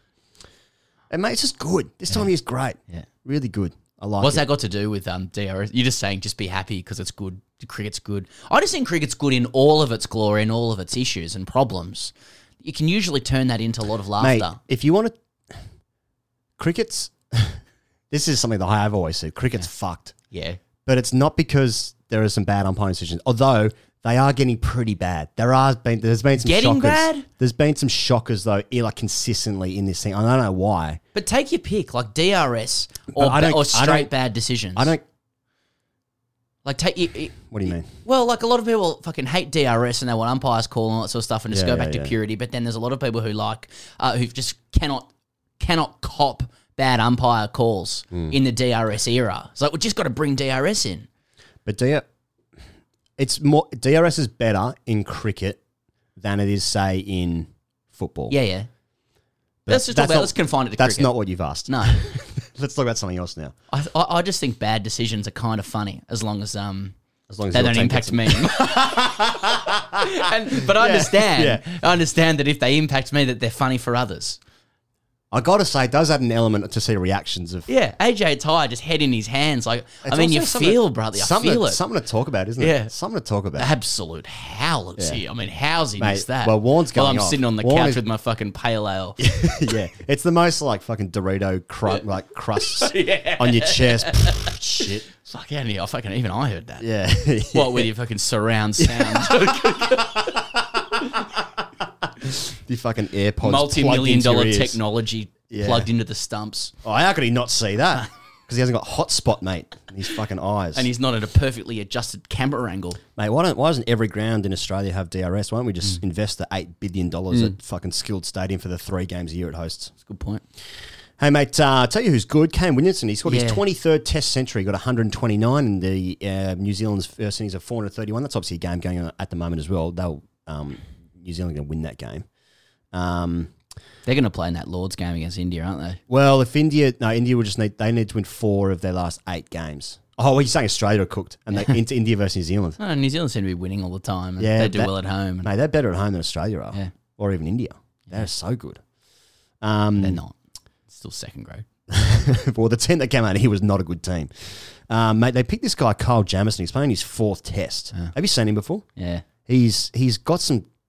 And mate, it's just good. This time of year is great. Yeah. Really good. I like What's it. that got to do with DRS? You're just saying just be happy because it's good. Cricket's good. I just think cricket's good in all of its glory and all of its issues and problems. You can usually turn that into a lot of laughter. Mate, if you want to... Cricket's... This is something that I've always said. Cricket's fucked. Yeah. But it's not because there are some bad umpiring decisions, although they are getting pretty bad. There's been some getting shockers. Bad? There's been some shockers, though, like consistently in this thing. I don't know why. But take your pick, like DRS or straight bad decisions. I don't... Like take you... What do you mean? Well, like a lot of people fucking hate DRS and they want umpires call and all that sort of stuff and just go back to purity. But then there's a lot of people who like, who just cannot cop bad umpire calls in the DRS era. It's like, we just got to bring DRS in. But DRS is better in cricket than it is, say, in football. Yeah. Let's confine it to cricket. That's not what you've asked. No. Let's talk about something else now. I just think bad decisions are kind of funny as long as they don't impact me. But I understand. Yeah. I understand that if they impact me, that they're funny for others. I gotta say, it does add an element to see reactions of... Yeah, AJ Ty just head in his hands. Like, I mean, you feel, brother. I feel it. Something to talk about, isn't it? Yeah. Something to talk about. Absolute howlers here. I mean, how's he missed that? Well, Warren's going I'm off. sitting on the couch with my fucking pale ale. Yeah. It's the most, like, fucking Dorito crusts on your chest. Shit. It's like, yeah, even I heard that. Yeah. What, with your fucking surround sound? The fucking AirPods multi-million-dollar technology plugged into the stumps. Oh, how could he not see that? Because he hasn't got hotspot, mate, in his fucking eyes. And he's not at a perfectly adjusted camera angle. Mate, why doesn't every ground in Australia have DRS? Why don't we just invest the $8 billion at fucking Skilled Stadium for the 3 games a year it hosts? That's a good point. Hey, mate, tell you who's good. Kane Williamson. He's got his 23rd Test century. He got 129 in the New Zealand's first innings of 431. That's obviously a game going on at the moment as well. New Zealand going to win that game. They're going to play in that Lord's game against India, aren't they? Well, if India will just need to win 4 of their last 8 games. Oh, well, you're saying Australia are cooked and they into India versus New Zealand. No, New Zealand seem to be winning all the time. And they do well at home. Mate, they're better at home than Australia are. Yeah. Or even India. They're so good. They're not. It's still second grade. Well, the team that came out here was not a good team. Mate, they picked this guy, Kyle Jamieson. He's playing his 4th Test. Have you seen him before? Yeah. He's got some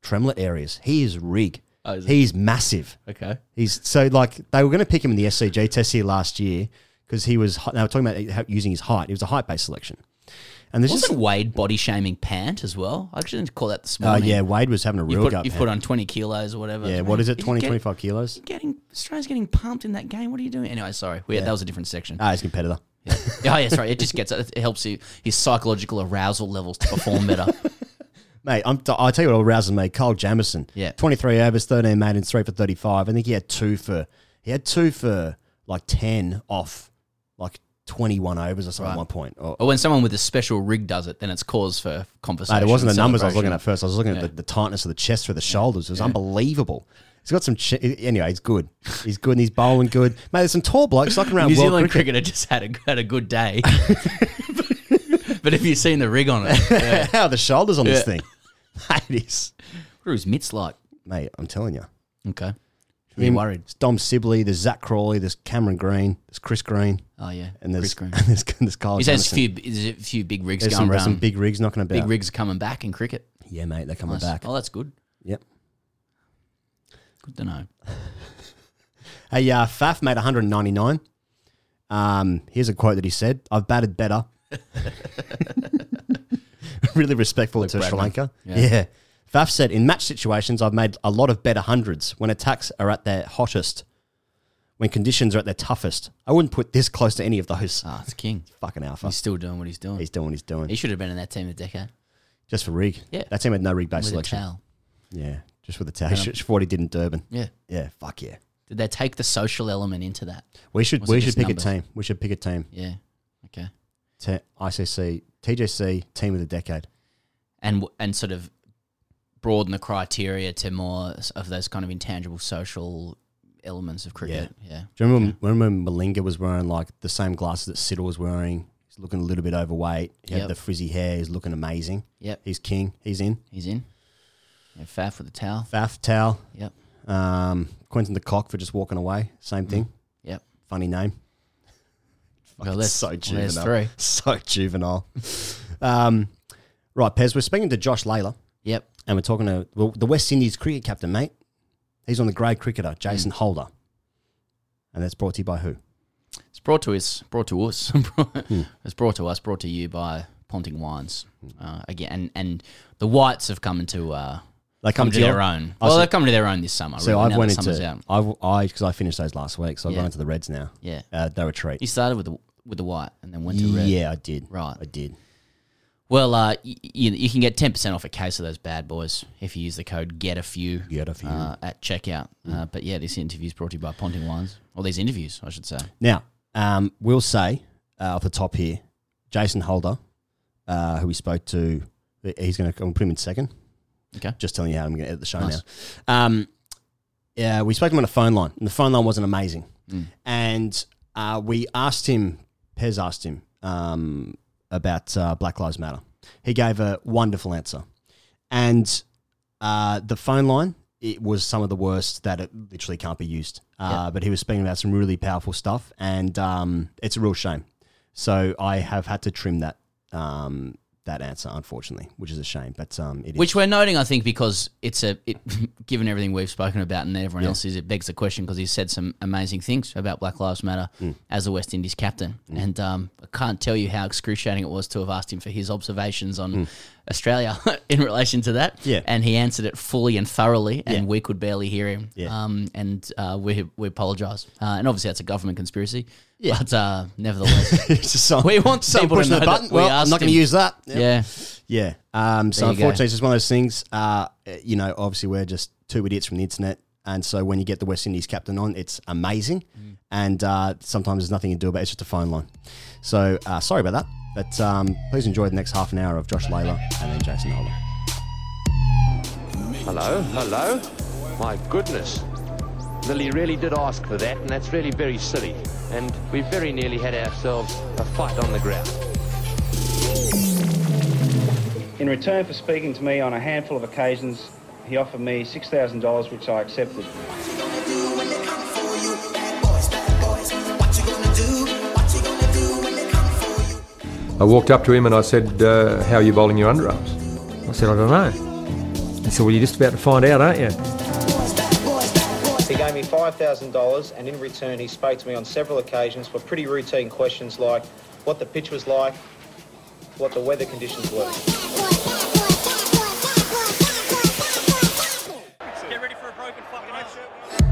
Tremlett areas. He is rig. Oh, is it? He's massive. Okay. He's so like they were going to pick him in the SCG test here last year because he was. They were talking about using his height. He was a height-based selection. And there's Wasn't just Wade body shaming Pant as well? I actually didn't call that this morning. yeah, Wade was having a real go. You put on 20 kilos or whatever. Yeah, what is it? 20, 25 kilos? Australia's getting pumped in that game. What are you doing? Anyway, sorry. That was a different section. He's a competitor. Yeah. Oh, yeah, sorry. It just it helps his psychological arousal levels to perform better. Mate, I'll tell you what arouses me. Cole Jamieson. Yeah. 23 overs, 13 made and 3 for 35. I think he had two for like 10 off like 21 overs or something at one point. Or when someone with a special rig does it, then it's cause for conversation. Mate, it wasn't the numbers I was looking celebration. at first. I was looking at the tightness of the chest through the shoulders. It was unbelievable. He's got some... anyway, he's good. He's good and he's bowling good. Mate, there's some tall blokes knocking around New world Zealand cricket. cricketer just had a good day. But have you seen the rig on it? Yeah. How are the shoulders on this thing? Mate, it is... What are his mitts like? Mate, I'm telling you. Okay. Are you worried? There's Dom Sibley, there's Zach Crawley, there's Cameron Green, there's Chris Green. Oh, yeah. And there's, Chris Green. and there's Kyle He says Jamieson. there's a few big rigs There's going around. some big rigs knocking about. Big rigs are coming back in cricket. Yeah, mate, they're coming Nice. back. Oh, that's good. Yep. Good to know. Hey, Faf made 199. Here's a quote that he said: "I've batted better." Really respectful Luke to Sri Bradman. Lanka. Yeah. Faf said, "In match situations, I've made a lot of better hundreds when attacks are at their hottest, when conditions are at their toughest. I wouldn't put this close to any of those." Ah, it's king. Fucking alpha. He's still doing what he's doing. He's doing what he's doing. He should have been in that team of the decade. Just for rig. Yeah. That team had no rig-based With a selection. towel. Yeah, just with a towel. For what he did in Durban. Yeah. Yeah, fuck yeah. Did they take the social element into that? We should Was it just pick numbers? a team. We should pick a team. Yeah. Okay. ICC, TJC, team of the decade. And sort of broaden the criteria to more of those kind of intangible social elements of cricket. Yeah. Do you remember when Malinga was wearing like the same glasses that Siddle was wearing? He's looking a little bit overweight. He had the frizzy hair. He's looking amazing. Yep. He's king. He's in. He's in. Yeah, Faf with the towel. Faf, towel. Yep. Quentin the Cock for just walking away. Same thing. Yep. Funny name. Well, there's so juvenile. There's three. So juvenile. Right, Pez, we're speaking to Josh Layla. Yep. And we're talking to the West Indies cricket captain, mate. He's on the grade cricketer, Jason Holder. And that's brought to you by who? It's brought to us. It's brought to us. Brought to you by Ponting Wines. Again, and the Whites have come into They come to to their your- own. I Well, see. they've come to their own this summer. So really, I've now went that summer's into out. because I finished those last week, so I've gone into the Reds now. Yeah. They were a treat. You started with the white and then went to red. Yeah, I did. Right. I did. Well, you can get 10% off a case of those bad boys if you use the code GET-A-FEW Get a few. at checkout. But yeah, this interview is brought to you by Ponting Wines. Or these interviews, I should say. Now, we'll say off the top here, Jason Holder, who we spoke to, he's going to put him in second. Okay. Just telling you how I'm going to edit the show Nice. now. Yeah, we spoke to him on a phone line, and the phone line wasn't amazing. And we asked him, Pez asked him about Black Lives Matter. He gave a wonderful answer. And the phone line, it was some of the worst that it literally can't be used. But he was speaking about some really powerful stuff, and it's a real shame. So I have had to trim that that answer, unfortunately, which is a shame. But it is. Which we're noting, I think, because given everything we've spoken about and everyone else is, it begs the question because he's said some amazing things about Black Lives Matter as the West Indies captain. And I can't tell you how excruciating it was to have asked him for his observations on Australia in relation to that. Yeah. And he answered it fully and thoroughly, and we could barely hear him. Yeah. We apologise. And obviously that's a government conspiracy. Yeah. But nevertheless, It's just some, we want some people to pushing know the button. that we Well, I'm asked not going to him. use that. yeah. Yeah. So There you go. unfortunately, it's just one of those things. Obviously, we're just two idiots from the internet. And so when you get the West Indies captain on, it's amazing. And sometimes there's nothing to do about it. It's just a phone line. So sorry about that. But please enjoy the next half an hour of Josh Layla and then Jason Holder. Hello? My goodness. Lily really did ask for that, and that's really very silly. And we very nearly had ourselves a fight on the ground. In return for speaking to me on a handful of occasions, he offered me $6,000, which I accepted. I walked up to him and I said, how are you bowling your underarms? I said, I don't know. He said, well, you're just about to find out, aren't you? He gave me $5,000, and in return he spoke to me on several occasions for pretty routine questions like what the pitch was like, what the weather conditions were. Get ready for a broken fucking headset.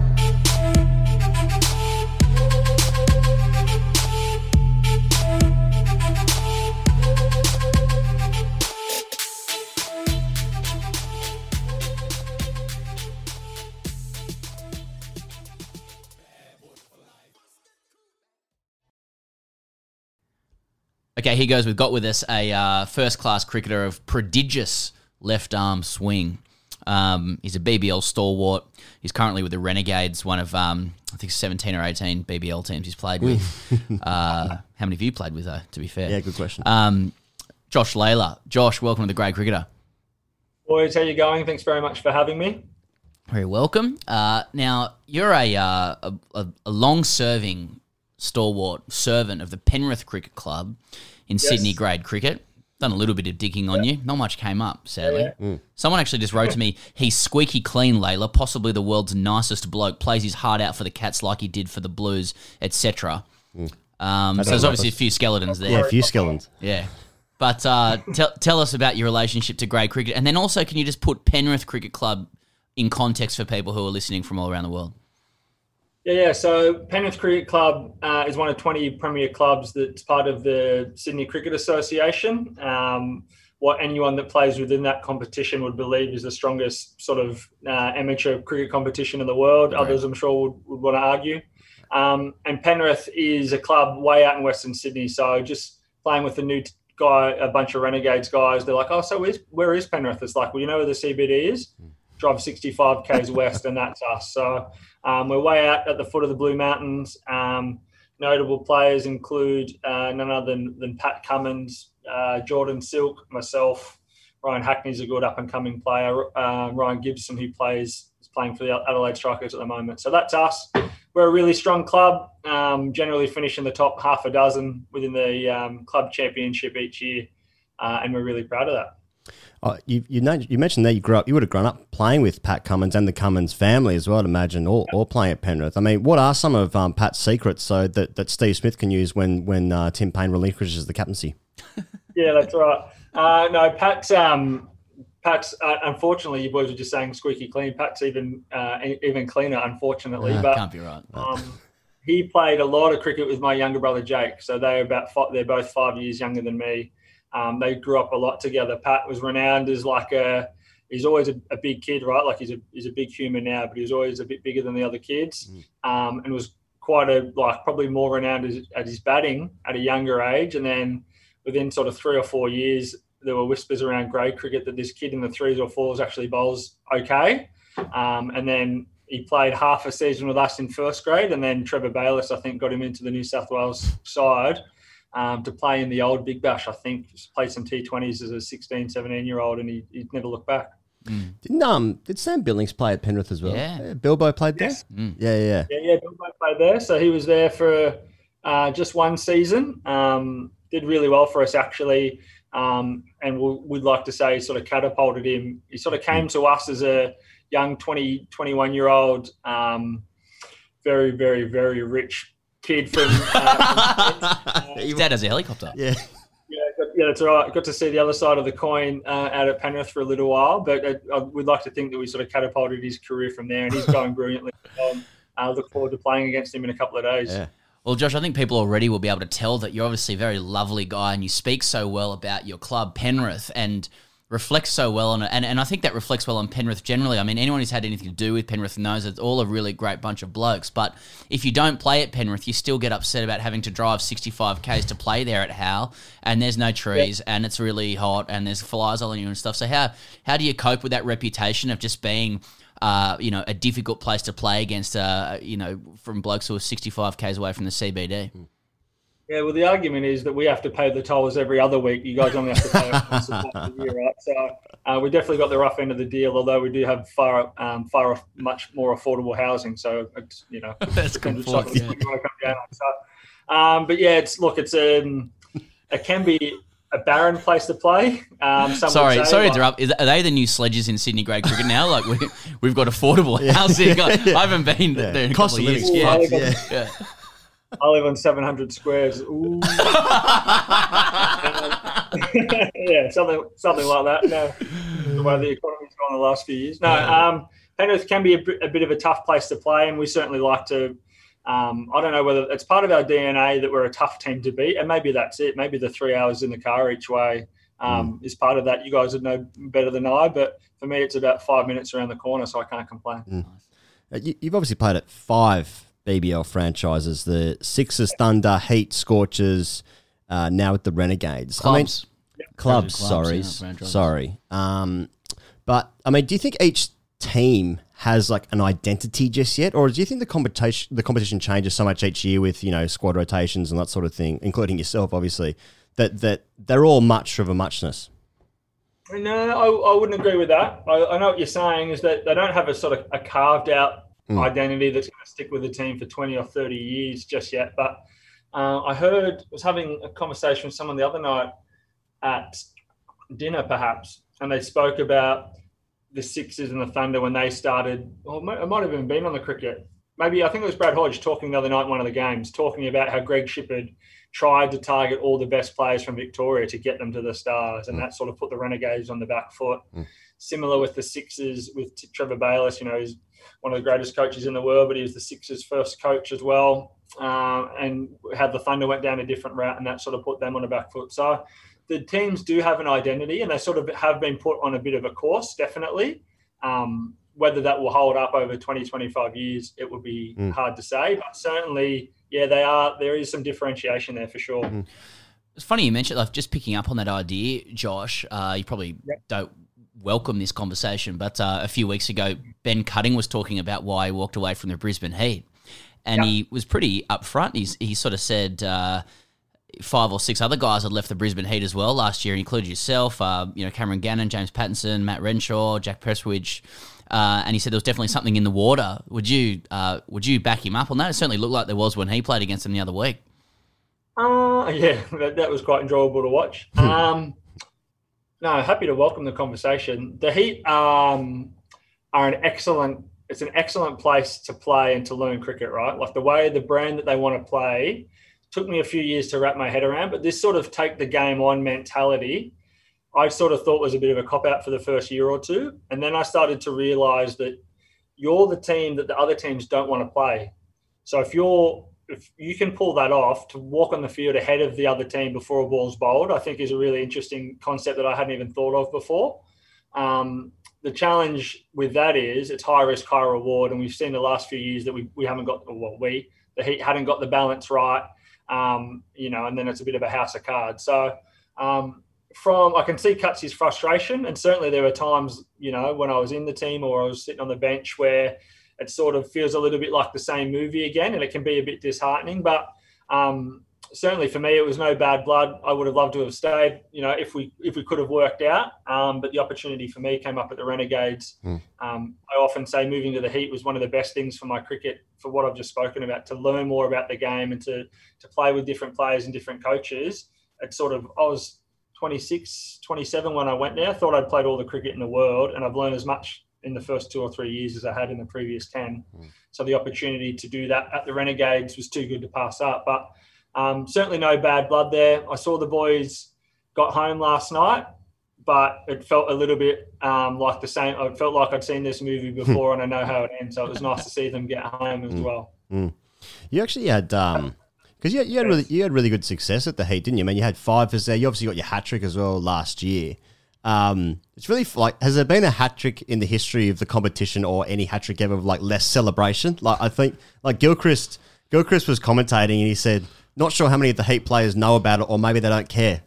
Okay, here goes. We've got with us a first-class cricketer of prodigious left-arm swing. He's a BBL stalwart. He's currently with the Renegades, one of, I think, 17 or 18 BBL teams he's played with. How many have you played with, though, to be fair? Yeah, good question. Josh Layla. Josh, welcome to The Grade Cricketer. Boys, how you going? Thanks very much for having me. Very welcome. Now, you're a long-serving stalwart servant of the Penrith Cricket Club in Sydney grade cricket. Done a little bit of digging on you. Not much came up, sadly. Someone actually just wrote to me, he's squeaky clean, Layla, possibly the world's nicest bloke, plays his heart out for the Cats like he did for the Blues, etc. So there's obviously a few skeletons there. Yeah, a few skeletons. Yeah. But tell us about your relationship to grade cricket. And then also, can you just put Penrith Cricket Club in context for people who are listening from all around the world? Yeah. So Penrith Cricket Club is one of 20 premier clubs that's part of the Sydney Cricket Association. What anyone that plays within that competition would believe is the strongest sort of amateur cricket competition in the world. Right. Others, I'm sure, would want to argue. And Penrith is a club way out in Western Sydney. So just playing with a new guy, a bunch of Renegades guys, they're like, oh, so where is Penrith? It's like, well, you know where the CBD is? Drive 65 k's west, and that's us. So we're way out at the foot of the Blue Mountains. Notable players include none other than Pat Cummins, Jordan Silk, myself. Ryan Hackney's a good up-and-coming player. Ryan Gibson, who is playing for the Adelaide Strikers at the moment. So that's us. We're a really strong club, generally finish in the top half a dozen within the club championship each year, and we're really proud of that. You mentioned that you would have grown up playing with Pat Cummins and the Cummins family as well, I'd imagine, all playing at Penrith. I mean, what are some of Pat's secrets so that Steve Smith can use when Tim Payne relinquishes the captaincy? Yeah, that's right. No, Pat's unfortunately, you boys were just saying squeaky clean. Pat's even cleaner, unfortunately. But can't be right. He played a lot of cricket with my younger brother Jake. So they're both 5 years younger than me. They grew up a lot together. Pat was renowned as he's always a big kid, right? Like he's a big human now, but he's always a bit bigger than the other kids, and was quite probably more renowned at his batting at a younger age. And then within sort of 3 or 4 years, there were whispers around grade cricket that this kid in the 3s or 4s actually bowls okay. And then he played half a season with us in first grade, and then Trevor Bayliss, I think, got him into the New South Wales side. To play in the old Big Bash, I think. Just played some T20s as a 16, 17-year-old, and he never looked back. Did Sam Billings play at Penrith as well? Yeah. Bilbo played there? Yes. Yeah. Yeah, Bilbo played there. So he was there for just one season. Did really well for us, actually. And we'd like to say sort of catapulted him. He sort of came to us as a young 20, 21-year-old, very, very, very rich kid from his dad has a helicopter. Yeah, that's right. Got to see the other side of the coin out at Penrith for a little while, but we'd like to think that we sort of catapulted his career from there, and he's going brilliantly. I look forward to playing against him in a couple of days. Yeah. Well, Josh, I think people already will be able to tell that you're obviously a very lovely guy, and you speak so well about your club, Penrith, and reflects so well on it. And I think that reflects well on Penrith generally. I mean, anyone who's had anything to do with Penrith knows it's all a really great bunch of blokes. But if you don't play at Penrith, you still get upset about having to drive 65 k's to play there at Hal, and there's no trees, and it's really hot, and there's flies all on you and stuff. So how do you cope with that reputation of just being a difficult place to play against, from blokes who are 65 k's away from the CBD? Yeah, well, the argument is that we have to pay the tolls every other week. You guys only have to pay it once a year, right? So we definitely got the rough end of the deal, although we do have far much more affordable housing. So, that's good point. Yeah. But yeah, it can be a barren place to play. Sorry to interrupt. Are they the new sledges in Sydney grade cricket now? Like we've got affordable housing. I haven't been there in a couple of years. Yeah. I live on 700 squares. Ooh. Yeah, something like that. No, the way the economy's gone the last few years. No, Penrith can be a bit of a tough place to play, and we certainly like to. I don't know whether it's part of our DNA that we're a tough team to beat, and maybe that's it. Maybe the 3 hours in the car each way is part of that. You guys would know better than I, but for me, it's about 5 minutes around the corner, so I can't complain. You've obviously played at 5 BBL franchises: the Sixers, Thunder, Heat, Scorchers. Now with the Renegades. Clubs. Clubs. Sorry. But I mean, do you think each team has like an identity just yet, or do you think the competition changes so much each year with squad rotations and that sort of thing, including yourself, obviously, that they're all much of a muchness? No, I wouldn't agree with that. I know what you're saying is that they don't have a sort of a carved out identity that's going to stick with the team for 20 or 30 years just yet. But I was having a conversation with someone the other night at dinner, perhaps, and they spoke about the Sixers and the Thunder when they started. Well, it might have even been on the cricket. Maybe I think it was Brad Hodge talking the other night in one of the games, talking about how Greg Shipperd tried to target all the best players from Victoria to get them to the Stars, and that sort of put the Renegades on the back foot. Similar with the Sixers, with Trevor Bayliss, he's one of the greatest coaches in the world, but he was the Sixers' first coach as well, and how the Thunder went down a different route, and that sort of put them on the back foot. So the teams do have an identity, and they sort of have been put on a bit of a course, definitely. Whether that will hold up over 20, 25 years, it would be hard to say. But certainly, yeah, there is some differentiation there for sure. It's funny you mentioned, like, just picking up on that idea, Josh. You probably don't welcome this conversation, but a few weeks ago, Ben Cutting was talking about why he walked away from the Brisbane Heat. And he was pretty upfront. He sort of said 5 or 6 other guys had left the Brisbane Heat as well last year, including yourself, Cameron Gannon, James Pattinson, Matt Renshaw, Jack Prestwidge. And he said there was definitely something in the water. Would you back him up on that? It certainly looked like there was when he played against them the other week. Yeah, that was quite enjoyable to watch. No, happy to welcome the conversation. The Heat are an excellent place to play and to learn cricket, right? Like the brand that they want to play took me a few years to wrap my head around, but this sort of take the game on mentality, I sort of thought was a bit of a cop-out for the first year or two. And then I started to realise that you're the team that the other teams don't want to play. So if you can pull that off, to walk on the field ahead of the other team before a ball's bowled, I think is a really interesting concept that I hadn't even thought of before. The challenge with that is it's high risk, high reward. And we've seen the last few years that we haven't got, the Heat hadn't got the balance right, and then it's a bit of a house of cards. So I can see Cutsy's frustration. And certainly there were times, when I was in the team or I was sitting on the bench where it sort of feels a little bit like the same movie again, and it can be a bit disheartening. But certainly for me, it was no bad blood. I would have loved to have stayed, if we could have worked out. But the opportunity for me came up at the Renegades. I often say moving to the Heat was one of the best things for my cricket, for what I've just spoken about, to learn more about the game and to play with different players and different coaches. I was 26, 27 when I went there. I thought I'd played all the cricket in the world, and I've learned as much in the first 2 or 3 years as I had in the previous 10. So the opportunity to do that at the Renegades was too good to pass up. But certainly no bad blood there. I saw the boys got home last night, but it felt a little bit like the same. I felt like I'd seen this movie before and I know how it ends. So it was nice to see them get home as well. You actually had... Because you had really good success at the Heat, didn't you? I mean, you had 5 there. You obviously got your hat-trick as well last year. It's really has there been a hat-trick in the history of the competition, or any hat-trick ever with less celebration? I think Gilchrist was commentating and he said, not sure how many of the Heat players know about it, or maybe they don't care.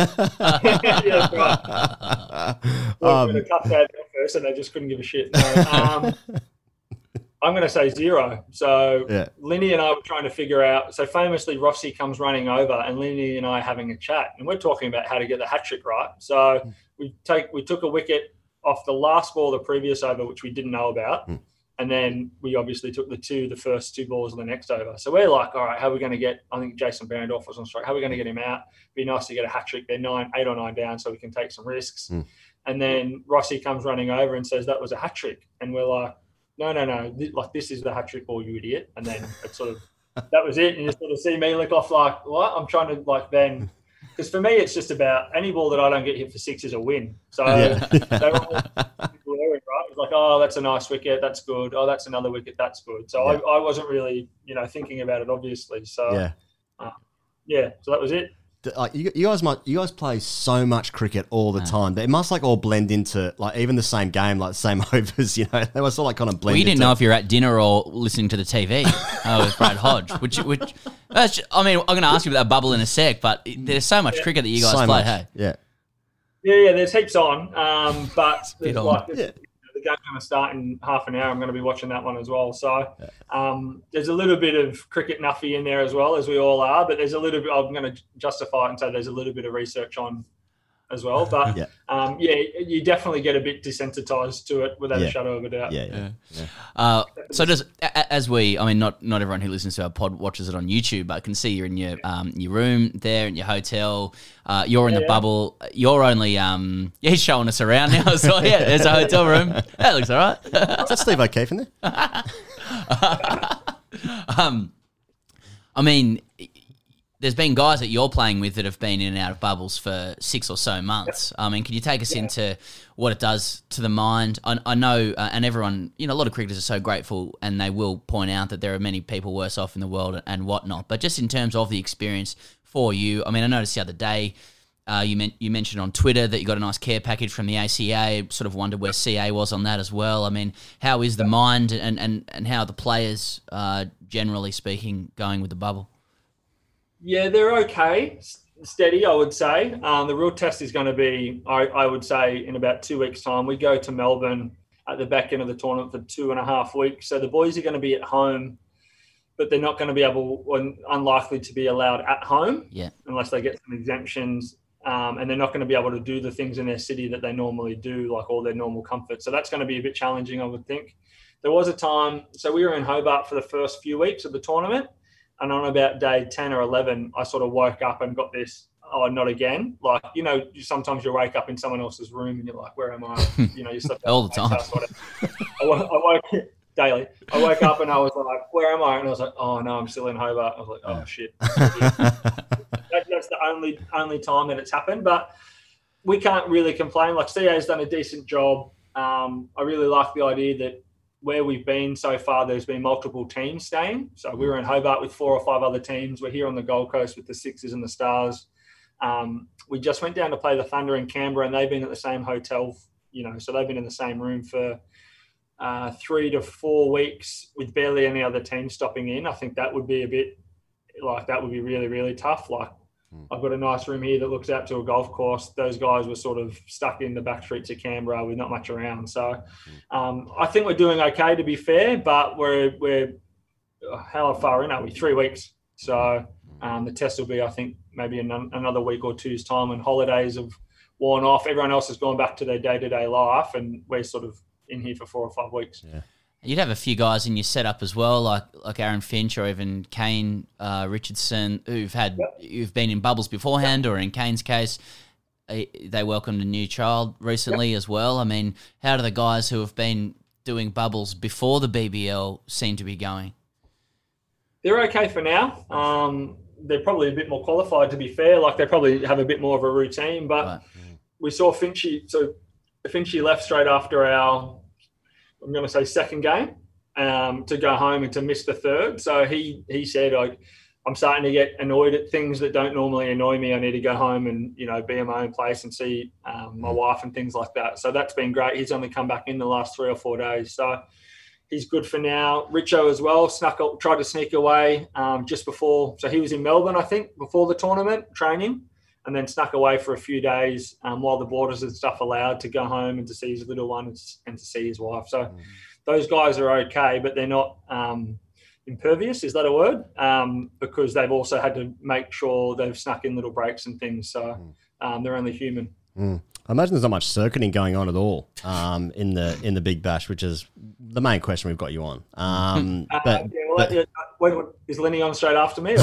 Yeah, right. Well, a tough day first and they just couldn't give a shit. No, I'm going to say 0. So Linny and I were trying to figure out. So famously, Rossi comes running over, and Linny and I are having a chat, and we're talking about how to get the hat trick right. So we took a wicket off the last ball of the previous over, which we didn't know about. And then we obviously took the first two balls of the next over. So we're like, all right, how are we going to get, I think Jason Barendorf was on strike. How are we going to get him out? Be nice to get a hat trick. They're 8 or 9 down so we can take some risks. And then Rossi comes running over and says that was a hat trick. And we're like, no. Like, this is the hat trick ball, you idiot. And then it's sort of, that was it. And you sort of see me look off like, what? I'm trying to like then, because for me, it's just about any ball that I don't get hit for 6 is a win. So they're all glaring, right? It's like, oh, that's a nice wicket. That's good. Oh, that's another wicket. That's good. So I wasn't really, thinking about it, obviously. So, so that was it. Like you guys play so much cricket all the time. It must like all blend into like even the same game, like the same overs. They must all like kind of blend. Well, you didn't know if you're at dinner or listening to the TV with Brad Hodge. Which I mean, I'm going to ask you about that bubble in a sec, but there's so much cricket that you guys play. Hey, yeah. There's heaps on, but there's the game's going to start in half an hour. I'm going to be watching that one as well. So there's a little bit of cricket nuffy in there as well, as we all are, but there's a little bit, I'm going to justify it and say there's a little bit of research on as well. But you definitely get a bit desensitized to it without a shadow of a doubt. So does, as we, I mean, not everyone who listens to our pod watches it on YouTube, but I can see you're in your room there in your hotel. You're in the bubble. You're only, he's showing us around now. So there's a hotel room. That looks all right. Is that Steve O'Keefe in there? I mean, there's been guys that you're playing with that have been in and out of bubbles for 6 or so months. I mean, can you take us into what it does to the mind? I know, and everyone, a lot of cricketers are so grateful, and they will point out that there are many people worse off in the world and whatnot. But just in terms of the experience for you, I mean, I noticed the other day you mentioned on Twitter that you got a nice care package from the ACA. Sort of wondered where CA was on that as well. I mean, how is the mind and how are the players, generally speaking, going with the bubble? Yeah, they're okay, steady, I would say. The real test is going to be, I would say, in about 2 weeks' time. We go to Melbourne at the back end of the tournament for 2.5 weeks. So the boys are going to be at home, but they're not going to be unlikely to be allowed at home unless they get some exemptions. And they're not going to be able to do the things in their city that they normally do, like all their normal comforts. So that's going to be a bit challenging, I would think. There was a time, so we were in Hobart for the first few weeks of the tournament. And on about day 10 or 11, I sort of woke up and got this, not again. Like, sometimes you wake up in someone else's room and you're like, where am I? You slept all the time. I woke daily. I woke up and I was like, where am I? And I was like, oh, no, I'm still in Hobart. I was like, oh, shit. That's the only time that it's happened. But we can't really complain. Like, CA's done a decent job. I really like the idea that where we've been so far, there's been multiple teams staying. So we were in Hobart with 4 or 5 other teams. We're here on the Gold Coast with the Sixers and the Stars. We just went down to play the Thunder in Canberra, and they've been at the same hotel, so they've been in the same room for 3 to 4 weeks with barely any other team stopping in. I think that would be that would be really, really tough. Like, I've got a nice room here that looks out to a golf course. Those guys were sort of stuck in the back streets of Canberra with not much around. So I think we're doing okay, to be fair, but we're how far in are we? 3 weeks. So the test will be, I think, maybe another week or two's time when holidays have worn off. Everyone else has gone back to their day-to-day life, and we're sort of in here for 4 or 5 weeks. Yeah. You'd have a few guys in your setup as well, like Aaron Finch or even Kane Richardson, who've been in bubbles beforehand, or in Kane's case, they welcomed a new child recently as well. I mean, how do the guys who have been doing bubbles before the BBL seem to be going? They're okay for now. They're probably a bit more qualified, to be fair. Like, they probably have a bit more of a routine, but we saw Finchy. So Finchy left straight after our, I'm going to say, second game, to go home and to miss the third. So he said, I'm starting to get annoyed at things that don't normally annoy me. I need to go home and, be in my own place and see my wife and things like that. So that's been great. He's only come back in the last 3 or 4 days. So he's good for now. Richo as well, tried to sneak away just before. So he was in Melbourne, I think, before the tournament, training, and then snuck away for a few days while the borders and stuff allowed, to go home and to see his little one and to see his wife. So those guys are okay, but they're not impervious. Is that a word? Because they've also had to make sure they've snuck in little breaks and things. So they're only human. I imagine there's not much circuiting going on at all in the Big Bash, which is the main question we've got you on. Is Lenny on straight after me?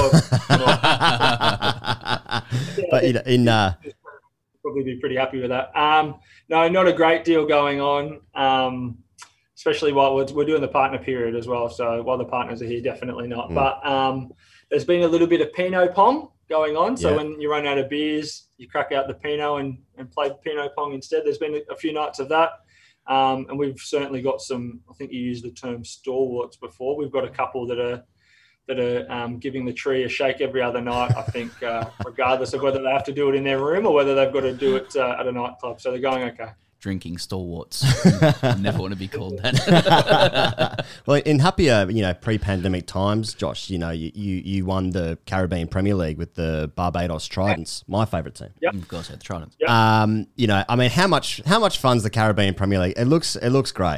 But probably be pretty happy with that. No, not a great deal going on, especially while we're doing the partner period as well. So while the partners are here, definitely not. But there's been a little bit of Pinot Pong going on. So when you run out of beers, you crack out the Pinot and play Pinot Pong instead. There's been a few nights of that. And we've certainly got some, I think you used the term stalwarts before. We've got a couple that are giving the tree a shake every other night, I think, regardless of whether they have to do it in their room or whether they've got to do it at a nightclub. So they're going okay. Drinking stalwarts. Never want to be called that. Well, in happier, pre-pandemic times, Josh, you won the Caribbean Premier League with the Barbados Tridents, my favourite team. Yep. Of course, the Tridents. Yep. How much fun's the Caribbean Premier League? It looks great.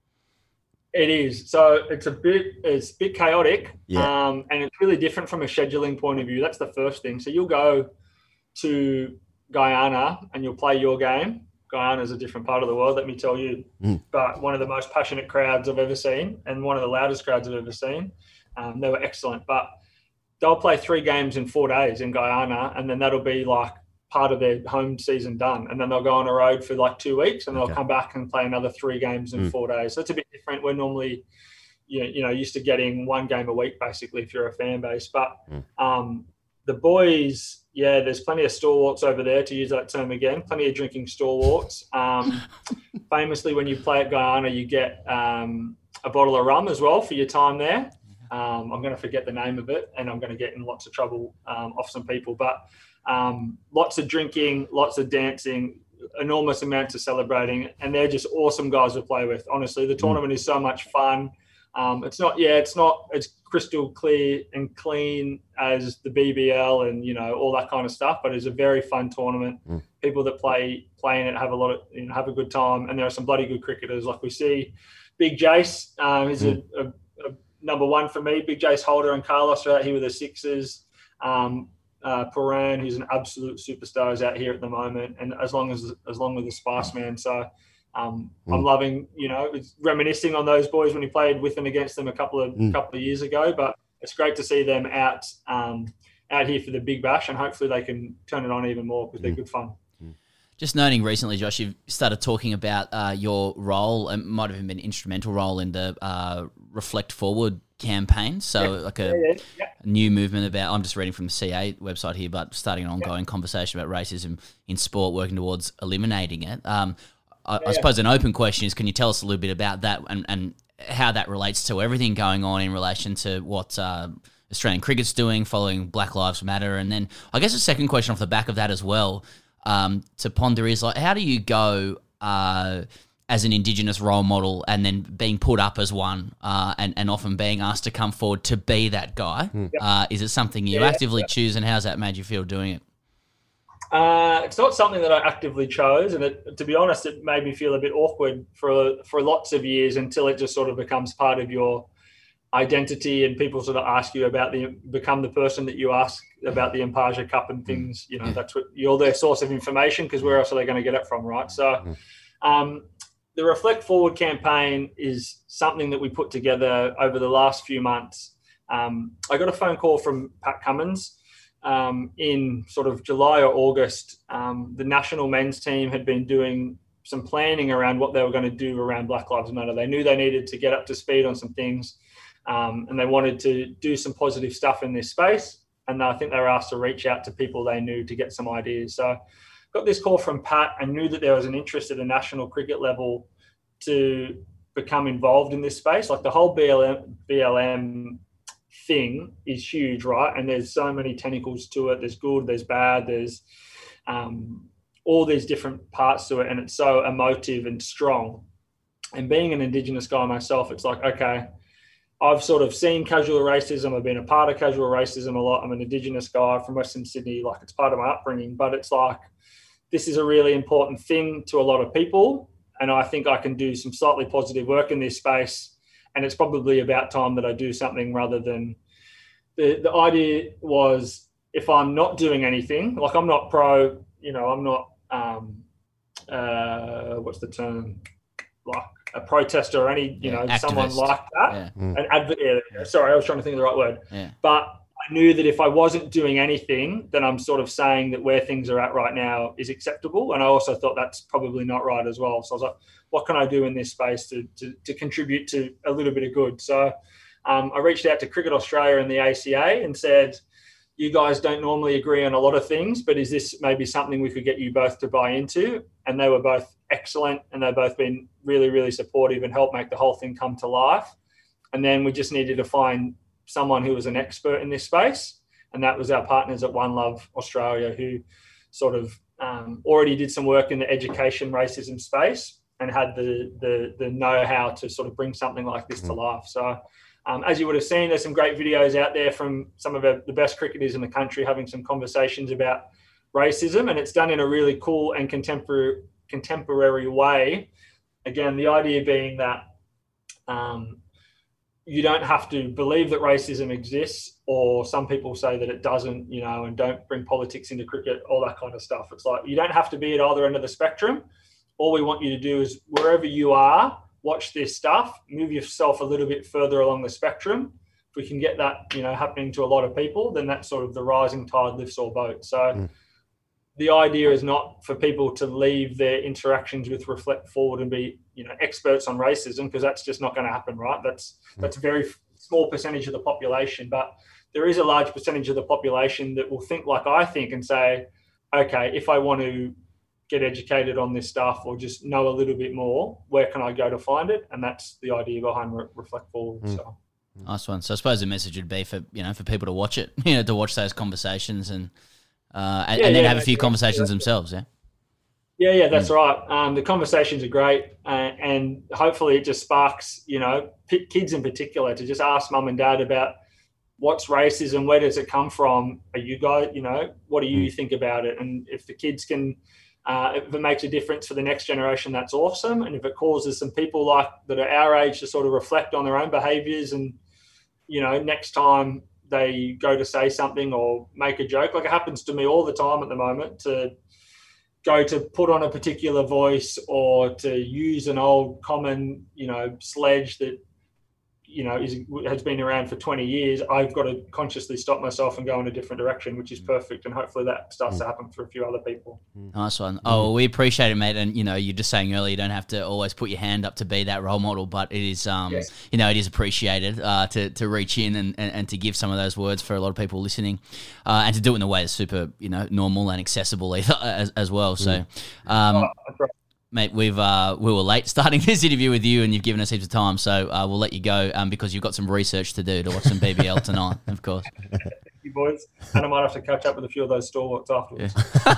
It is. So it's a bit chaotic, Yeah. and it's really different from a scheduling point of view. That's the first thing. So you'll go to Guyana and you'll play your game. Guyana's a different part of the world, let me tell you. But one of the most passionate crowds I've ever seen and one of the loudest crowds I've ever seen. They were excellent. But they'll play 3 games in 4 days in Guyana, and then that'll be like part of their home season done. And then they'll go on a road for like 2 weeks and they'll come back and play another 3 games in 4 days. So it's a bit different. We're normally, used to getting 1 game a week, basically, if you're a fan base. But the boys, there's plenty of stalwarts over there, to use that term again, plenty of drinking stalwarts. Famously, when you play at Guyana, you get a bottle of rum as well for your time there. I'm going to forget the name of it, and I'm going to get in lots of trouble off some people. But lots of drinking, lots of dancing, enormous amounts of celebrating, and they're just awesome guys to play with. Honestly, the tournament is so much fun. It's not as crystal clear and clean as the BBL and all that kind of stuff, but it's a very fun tournament. People that play in it have have a good time, and there are some bloody good cricketers. Like we see, Big Jace is a number 1 for me. Big Jace Holder and Carlos are out here with the Sixers. Paran, who's an absolute superstar, is out here at the moment, and as long with the Spiceman. So I'm loving, it's reminiscing on those boys when he played with and against them a couple of years ago. But it's great to see them out here for the Big Bash, and hopefully they can turn it on even more because they're good fun. Just noting recently, Josh, you've started talking about your role, and might have even been an instrumental role in the Reflect Forward campaign. So a new movement about, I'm just reading from the CA website here, but starting an ongoing conversation about racism in sport, working towards eliminating it. I suppose an open question is, can you tell us a little bit about that and how that relates to everything going on in relation to what Australian cricket's doing following Black Lives Matter? And then I guess a second question off the back of that as well, to ponder is, like, how do you go as an Indigenous role model and then being put up as one and often being asked to come forward to be that guy? Is it something you actively choose, and how's that made you feel doing it? It's not something that I actively chose, and to be honest, it made me feel a bit awkward for lots of years until it just sort of becomes part of your identity, and people sort of ask you about become the person that you ask about the Empasia Cup and things. That's what you're their source of information, because where else are they going to get it from, right? So the Reflect Forward campaign is something that we put together over the last few months. I got a phone call from Pat Cummins in sort of July or August. The national men's team had been doing some planning around what they were going to do around Black Lives Matter. They knew they needed to get up to speed on some things, and they wanted to do some positive stuff in this space. And I think they were asked to reach out to people they knew to get some ideas. So got this call from Pat and knew that there was an interest at a national cricket level to become involved in this space. Like the whole BLM thing is huge, right? And there's so many tentacles to it. There's good, there's bad, there's all these different parts to it, and it's so emotive and strong. And being an Indigenous guy myself, it's like, okay, I've sort of seen casual racism. I've been a part of casual racism a lot. I'm an Indigenous guy from Western Sydney. Like, it's part of my upbringing, but it's like, this is a really important thing to a lot of people. And I think I can do some slightly positive work in this space. And it's probably about time that I do something, rather than the idea was, if I'm not doing anything, like I'm not pro, I'm not, what's the term? Like, a protester or any, someone activist. like that. An advocate. Sorry, I was trying to think of the right word. Yeah. But I knew that if I wasn't doing anything, then I'm sort of saying that where things are at right now is acceptable. And I also thought that's probably not right as well. So I was like, what can I do in this space to contribute to a little bit of good? So I reached out to Cricket Australia and the ACA and said, you guys don't normally agree on a lot of things, but is this maybe something we could get you both to buy into? And they were both excellent, and they've both been really, really supportive and helped make the whole thing come to life. And then we just needed to find someone who was an expert in this space, and that was our partners at One Love Australia, who sort of already did some work in the education racism space and had the know-how to sort of bring something like this to life. So as you would have seen, there's some great videos out there from some of the best cricketers in the country having some conversations about racism, and it's done in a really cool and contemporary way. Again, the idea being that you don't have to believe that racism exists, or some people say that it doesn't, and don't bring politics into cricket, all that kind of stuff. It's like, you don't have to be at either end of the spectrum. All we want you to do is, wherever you are, watch this stuff, move yourself a little bit further along the spectrum. If we can get that, happening to a lot of people, then that's sort of the rising tide lifts all boats. So the idea is not for people to leave their interactions with Reflect Forward and be, experts on racism, because that's just not going to happen, right? That's a very small percentage of the population, but there is a large percentage of the population that will think like I think and say, okay, if I want to get educated on this stuff or just know a little bit more, where can I go to find it? And that's the idea behind Reflect Forward. So. Nice one. So I suppose the message would be for people to watch it, to watch those conversations and then have a few conversations themselves. Yeah, that's right. The conversations are great, and hopefully it just sparks, kids in particular, to just ask mum and dad about what's racism, where does it come from? Are you guys, what do you think about it? And if the kids can, if it makes a difference for the next generation, that's awesome. And if it causes some people that are our age to sort of reflect on their own behaviours, and next time they go to say something or make a joke, like it happens to me all the time at the moment, to go to put on a particular voice or to use an old common, sledge that, has been around for 20 years, I've got to consciously stop myself and go in a different direction, which is perfect. And hopefully that starts to happen for a few other people. Nice one. Oh, well, we appreciate it, mate. And, you're just saying earlier, you don't have to always put your hand up to be that role model, but it is, it is appreciated to reach in and to give some of those words for a lot of people listening, and to do it in a way that's super, normal and accessible as well. So, that's right. Mate, we were late starting this interview with you, and you've given us heaps of time, so we'll let you go because you've got some research to do to watch some BBL tonight, of course. Thank you, boys. And I might have to catch up with a few of those stalwarts afterwards.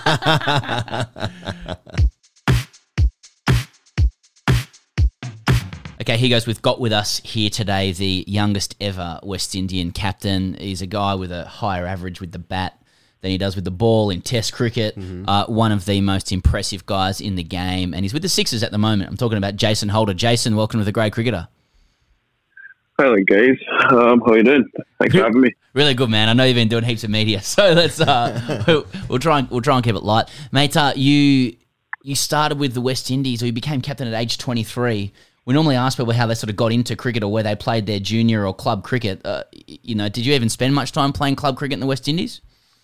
Okay, he goes, we've got with us here today the youngest ever West Indian captain. He's a guy with a higher average with the bat than he does with the ball in Test cricket. One of the most impressive guys in the game, and he's with the Sixers at the moment. I'm talking about Jason Holder. Jason, welcome to The Grade Cricketer. Hello, guys. How you doing? Thanks for having me. Really good, man. I know you've been doing heaps of media, so let's we'll try and keep it light, mate. You started with the West Indies, or you became captain at age 23. We normally ask people how they sort of got into cricket or where they played their junior or club cricket. Did you even spend much time playing club cricket in the West Indies?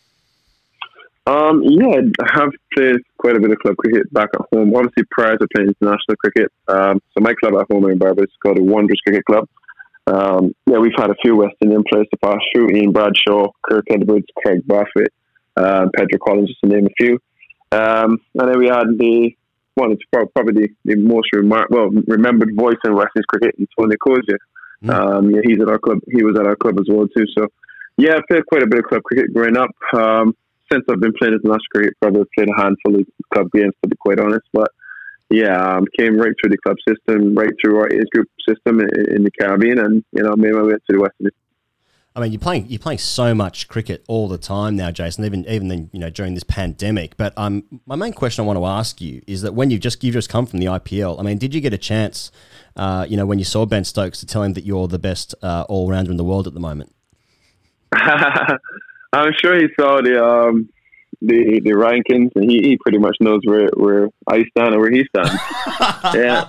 Yeah, I have played quite a bit of club cricket back at home. Obviously, prior to playing international cricket, so my club at home in Barbados is called the Wanderers Cricket Club. We've had a few West Indian players to pass through: Ian Bradshaw, Kirk Edwards, Craig Bartlett, Pedro Collins, just to name a few. And then we had probably the most remembered voice in West Indies cricket, Tony Kozia. He's at our club. He was at our club as well too. So, yeah, I played quite a bit of club cricket growing up. Since I've been playing international cricket, probably played a handful of club games, to be quite honest. But yeah, came right through the club system, right through our age group system in the Caribbean, and made my way to the West Indies. I mean, you're playing so much cricket all the time now, Jason. Even then, during this pandemic. But my main question I want to ask you is that when you've just come from the IPL, I mean, did you get a chance, when you saw Ben Stokes, to tell him that you're the best all rounder in the world at the moment? I'm sure he saw the rankings, and he pretty much knows where I stand and where he stands. Yeah.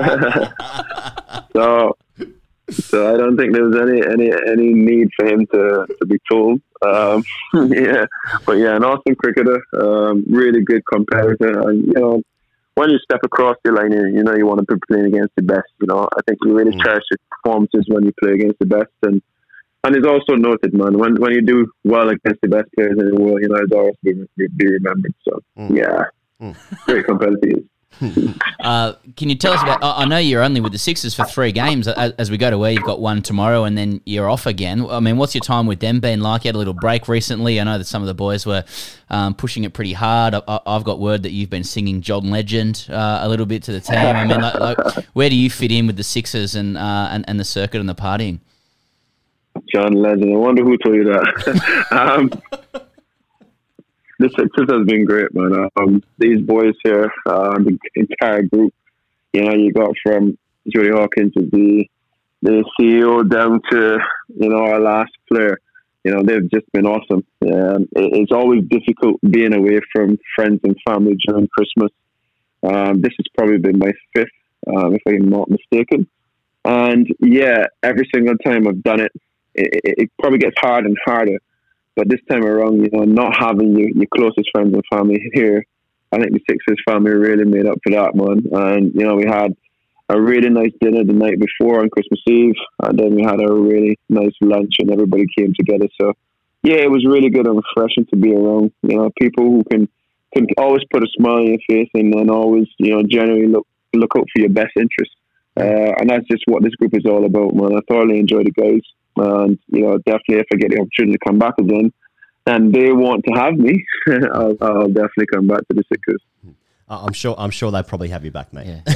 So I don't think there was any need for him to be told. Yeah, but yeah, an awesome cricketer, really good competitor, and you know, when you step across the line, you know you want to be playing against the best. You know, I think you really cherish your performances when you play against the best, and it's also noted, man. When you do well against the best players in the world, you know, it's always be remembered. So yeah, very competitive. Can you tell us about? I know you're only with the Sixers for 3 games. As we go to where you've got one tomorrow, and then you're off again. I mean, what's your time with them been like? You had a little break recently. I know that some of the boys were pushing it pretty hard. I've got word that you've been singing John Legend a little bit to the team. I mean, like, where do you fit in with the Sixers and the circuit and the partying? John Legend. I wonder who told you that. The Sixers has been great, man. These boys here, the entire group, you know, you got from Jody Hawkins to the CEO down to, you know, our last player. You know, they've just been awesome. It's always difficult being away from friends and family during Christmas. This has probably been my 5th, if I'm not mistaken. And yeah, every single time I've done it, it probably gets harder and harder. But this time around, you know, not having your closest friends and family here, I think the Sixers family really made up for that, man. And, you know, we had a really nice dinner the night before on Christmas Eve, and then we had a really nice lunch and everybody came together. So, yeah, it was really good and refreshing to be around, you know, people who can always put a smile on your face and always, you know, generally look out for your best interests. And that's just what this group is all about, man. I thoroughly enjoy the guys. And, you know, definitely if I get the opportunity to come back again and they want to have me, I'll definitely come back to the Sixers. I'm sure they probably have you back, mate. Yeah.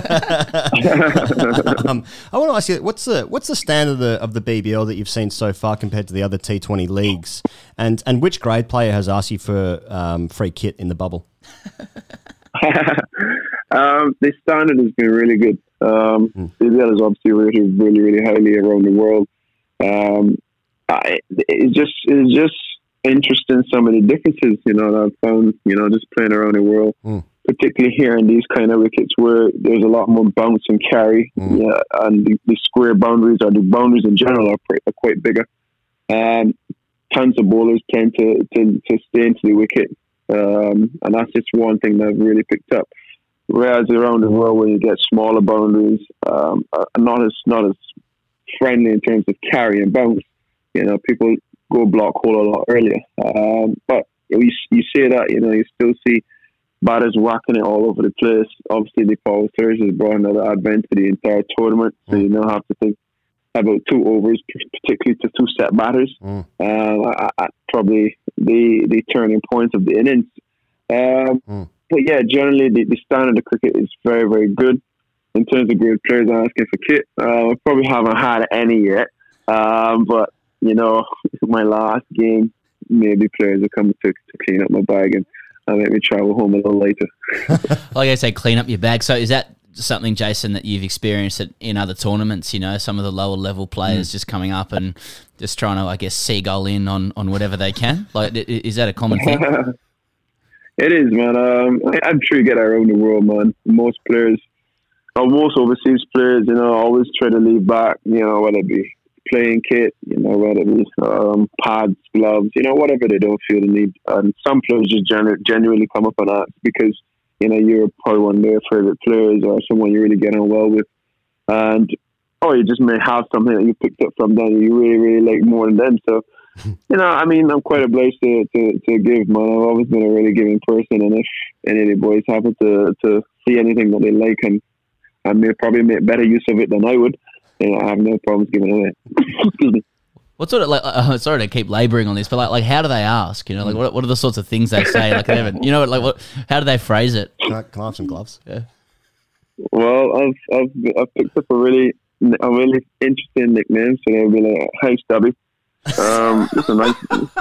I want to ask you, what's the standard of the BBL that you've seen so far compared to the other T20 leagues? And which grade player has asked you for free kit in the bubble? The standard has been really good. BBL is obviously rated really, really highly around the world. It's just interesting, some of the differences, you know, that I've found, you know, just playing around the world, particularly here in these kind of wickets where there's a lot more bounce and carry, yeah, and the square boundaries, or the boundaries in general, are quite bigger. Tons of bowlers tend to stay into the wicket, and that's just one thing that I've really picked up. Whereas around the world, when you get smaller boundaries, not as friendly in terms of carry and bounce, you know, people go block hole a lot earlier. But you say that, you know, you still see batters whacking it all over the place. Obviously, the power surge has brought another advent to the entire tournament, so you now have to think about 2 overs, particularly to 2 set batters, at probably the turning points of the innings. But yeah, generally the standard of cricket is very, very good. In terms of great players asking for kit, I probably haven't had any yet. But, you know, my last game, maybe players are coming to clean up my bag and make me travel home a little later. Like I say, clean up your bag. So is that something, Jason, that you've experienced in other tournaments? You know, some of the lower level players just coming up and just trying to, I guess, seagull in on whatever they can? Like, is that a common thing? It is, man. I'm sure you get around the world, man. Most players, or most overseas players, you know, always try to leave back, you know, whether it be playing kit, you know, whether it be pads, gloves, you know, whatever they don't feel the need. And some players just genuinely come up and ask because, you know, you're probably one of their favorite players or someone you really get on well with. And, or you just may have something that you picked up from them you really, really like more than them. So, you know, I mean, I'm quite obliged to give, man. I've always been a really giving person, and if any of the boys happen to see anything that they like and may probably make better use of it than I would, you know, I have no problems giving it away. Excuse me. What sort of, like, sorry to keep labouring on this, but like how do they ask? You know, like what are the sorts of things they say? Like, they haven't, you know, like how do they phrase it? Can I have some gloves? Yeah. Well, I've picked up a really interesting nickname, so they'll be like, "Hey, Stubby." There's a nice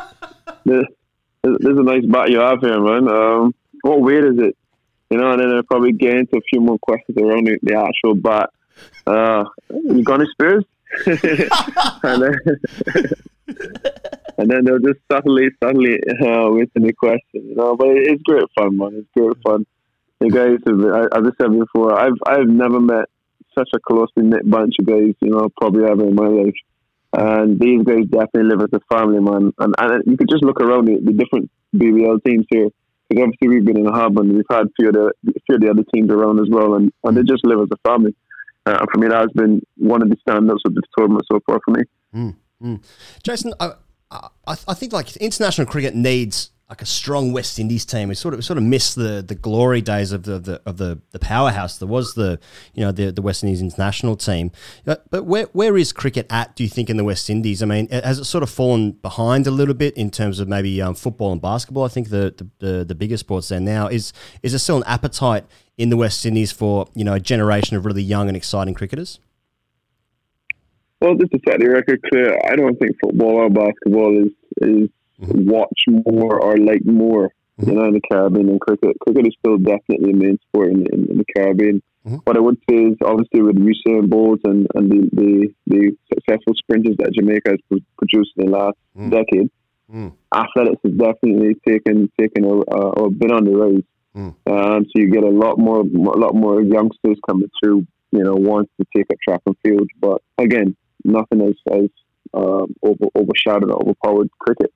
bat you have here, man. What weight is it? You know, and then I'll probably get into a few more questions around the actual bat. You got any spares? And then, And then they'll just subtly whistle the question, But it's great fun, man. It's great fun. The guys, as I said before, I've never met such a closely knit bunch of guys, probably ever in my life. And these guys definitely live as a family, man. And you could just look around the different BBL teams here. Because obviously we've been in a hub and we've had a few of the other teams around as well. And they just live as a family. And for me, that has been one of the stand-ups of the tournament so far for me. Jason, I think like international cricket needs like a strong West Indies team. We sort of missed the glory days of the powerhouse that was the West Indies international team. But where is cricket at, do you think, in the West Indies? I mean, has it sort of fallen behind a little bit in terms of maybe football and basketball? I think the bigger sports there now. Is there still an appetite in the West Indies for a generation of really young and exciting cricketers? Well, just to set the record clear, I don't think football or basketball is watch more or like more, in the Caribbean than cricket. Cricket is still definitely the main sport in the Caribbean. What I would say is, obviously, with Usain Bolt and the successful sprinters that Jamaica has produced in the last decade, athletics has definitely taken or been on the rise. So you get a lot more youngsters coming through, wants to take up track and field. But again, nothing as overshadowed or overpowered cricket.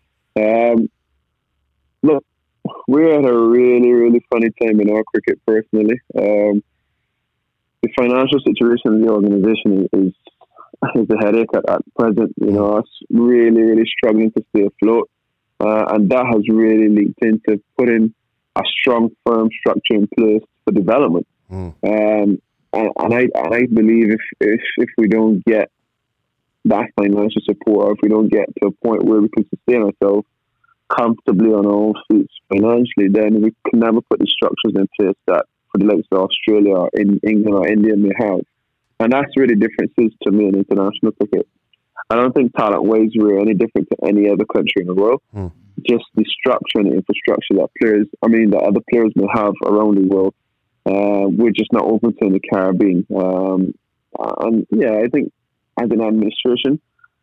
Look, we're at a really, really funny time in our cricket personally. The financial situation of the organisation is a headache at present. Us really, really struggling to stay afloat. And that has really linked into putting a strong, firm structure in place for development. And I believe if we don't get that financial support, or if we don't get to a point where we can sustain ourselves comfortably on our own feet financially, then we can never put the structures in place that for the likes of Australia or in England or India may have. And that's really differences to me in international cricket. I don't think talent-wise we're any different to any other country in the world. Just the structure and the infrastructure that other players may have around the world, we're just not open to in the Caribbean. I think as an administration,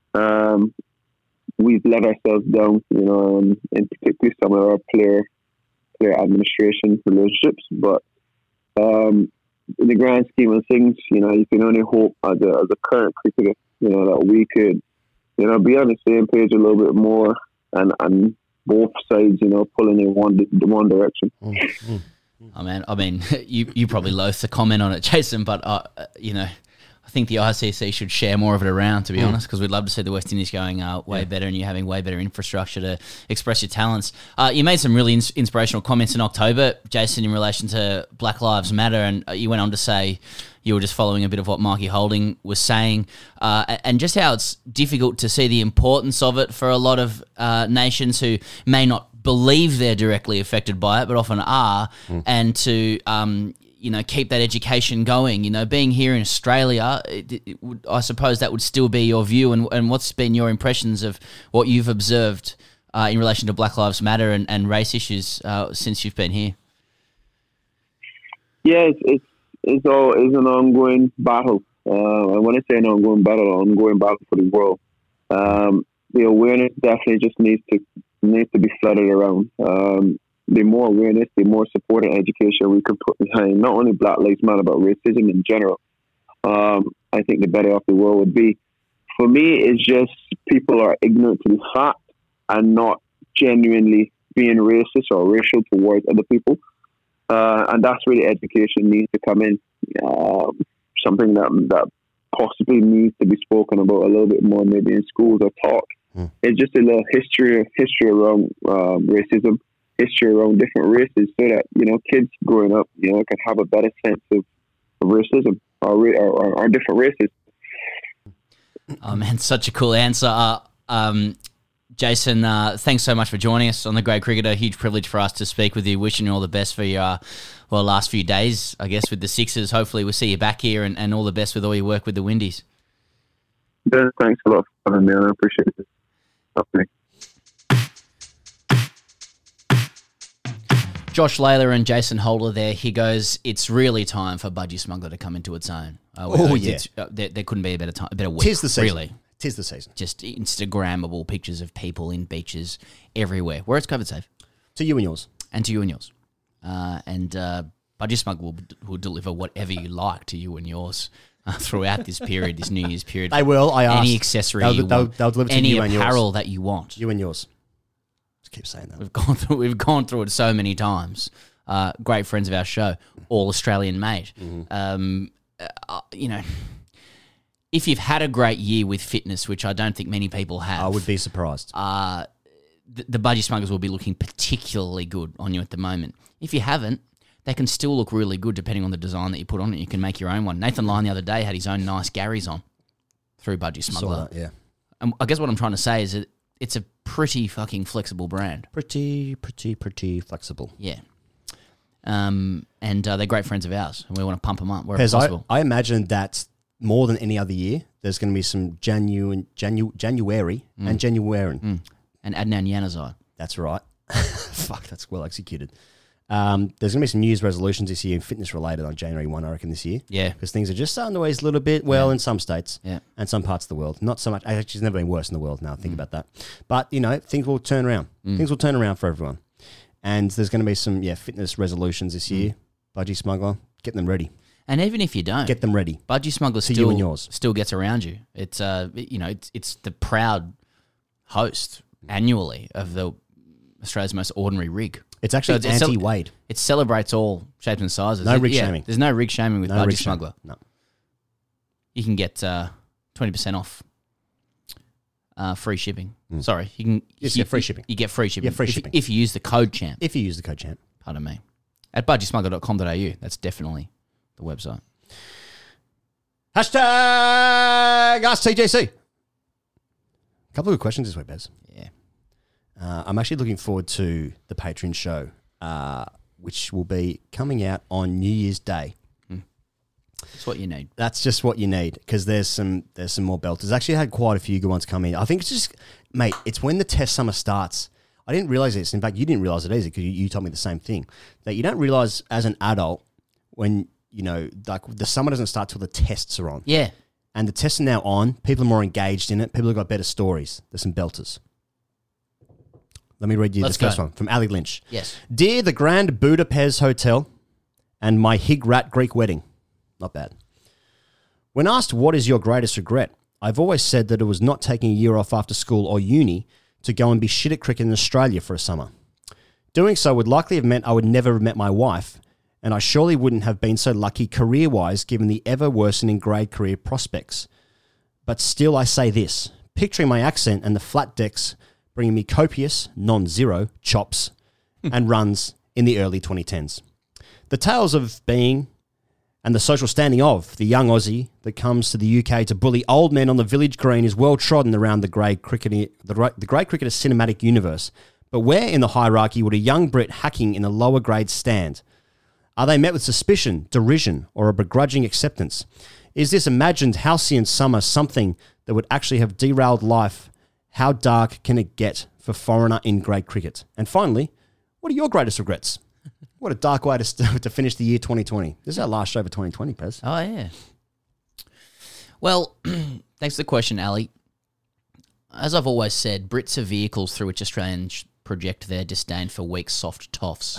we've let ourselves down, in particularly some of our player administration relationships. But in the grand scheme of things, you can only hope as a current cricketer, that we could, be on the same page a little bit more and both sides, pulling in one direction. I mean, you probably loathe to comment on it, Jason, but I think the ICC should share more of it around, to be honest, because we'd love to see the West Indies going way better and you having way better infrastructure to express your talents. You made some really inspirational comments in October, Jason, in relation to Black Lives Matter, and you went on to say you were just following a bit of what Mikey Holding was saying, and just how it's difficult to see the importance of it for a lot of nations who may not believe they're directly affected by it, but often are, and to keep that education going. Being here in Australia, I suppose that would still be your view. And what's been your impressions of what you've observed in relation to Black Lives Matter and race issues since you've been here? Yeah, it's an ongoing battle. And when I say an ongoing battle for the world. The awareness definitely just needs to be flooded around. The more awareness, the more support and education we can put behind not only Black Lives Matter, but racism in general. I think the better off the world would be. For me, it's just people are ignorant to the fact and not genuinely being racist or racial towards other people. And that's where the education needs to come in. Something that possibly needs to be spoken about a little bit more, maybe in schools or taught. It's just a little history around racism, history around different races, so that kids growing up can have a better sense of racism or different races. Oh man, such a cool answer. Jason, thanks so much for joining us on The Great Cricketer. Huge privilege for us to speak with you. Wishing you all the best for your last few days, I guess, with the Sixers. Hopefully we'll see you back here, and all the best with all your work with the Windies. Yeah, thanks a lot for having me, and I appreciate it. Okay. Josh Layla and Jason Holder there. He goes, it's really time for Budgie Smuggler to come into its own. There couldn't be a better time, a better week. Tis the season. Really. 'Tis the season. Just Instagrammable pictures of people in beaches everywhere where it's COVID safe. To you and yours. And to you and yours. Budgie Smuggler will deliver whatever you like to you and yours throughout this period, this New Year's period. They will. I asked. Any accessory they'll you want, deliver to any you and yours. apparel that you want. You and yours. Just keep saying that. We've gone through it so many times. Great friends of our show, all Australian made. You know, if you've had a great year with fitness, which I don't think many people have, I would be surprised. the Budgie Smugglers will be looking particularly good on you at the moment. If you haven't, they can still look really good depending on the design that you put on it. You can make your own one. Nathan Lyon the other day had his own nice Garys on through Budgie Smuggler. Saw that, yeah. And I guess what I'm trying to say is that it's a pretty fucking flexible brand. Pretty flexible. Yeah. And they're great friends of ours, and we want to pump them up wherever Because possible. I imagine that more than any other year, there's going to be some January and January. And Adnan Januzaj. That's right. Fuck, that's well executed. There's going to be some New Year's resolutions this year, fitness related, on January 1, I reckon, this year. Yeah. Because things are just starting to ease a little bit, in some states and some parts of the world. Not so much. Actually, it's never been worse in the world now, think about that. But, you know, things will turn around. Things will turn around for everyone. And there's going to be some, fitness resolutions this year. Budgie Smuggler, get them ready. And even if you don't, get them ready. Budgie Smuggler to you and yours. Still gets around you. It's it's the proud host annually of the Australia's most ordinary rig. It's actually anti-Wade. It celebrates all shapes and sizes. No rig shaming. There's no rig shaming with No Budgie rig Smuggler. shaming. No. You can get 20% off. Free shipping. Sorry, you can. Yes, you get free shipping. You get free shipping. Yeah, free shipping. If you use the code CHAMP. If you use the code CHAMP. Pardon me. At budgiesmuggler.com.au. That's definitely the website. Hashtag AskTGC. A couple of good questions this week, Bez. Yeah. I'm actually looking forward to the Patreon show, which will be coming out on New Year's Day. That's what you need. That's just what you need, because there's some more belters. Actually, I had quite a few good ones come in. I think it's just, mate, it's when the test summer starts. I didn't realize this. In fact, you didn't realize it either, because you told me the same thing, that you don't realize as an adult when, you know, like the summer doesn't start till the tests are on. Yeah. And the tests are now on. People are more engaged in it. People have got better stories. There's some belters. Let me read you the first one from Ali Lynch. Yes. Dear the Grand Budapest Hotel and my Hig Rat Greek wedding. Not bad. When asked what is your greatest regret, I've always said that it was not taking a year off after school or uni to go and be shit at cricket in Australia for a summer. Doing so would likely have meant I would never have met my wife, and I surely wouldn't have been so lucky career-wise given the ever-worsening grade career prospects. But still I say this, picturing my accent and the flat decks bringing me copious, non-zero, chops and runs in the early 2010s. The tales of being and the social standing of the young Aussie that comes to the UK to bully old men on the village green is well trodden around the grade cricketer cinematic universe. But where in the hierarchy would a young Brit hacking in a lower grade stand? Are they met with suspicion, derision, or a begrudging acceptance? Is this imagined halcyon summer something that would actually have derailed life? How dark can it get for foreigner in grade cricket? And finally, what are your greatest regrets? What a dark way to finish the year 2020. This is our last show for 2020, Pez. Oh, yeah. Well, thanks for the question, Ali. As I've always said, Brits are vehicles through which Australians project their disdain for weak, soft toffs.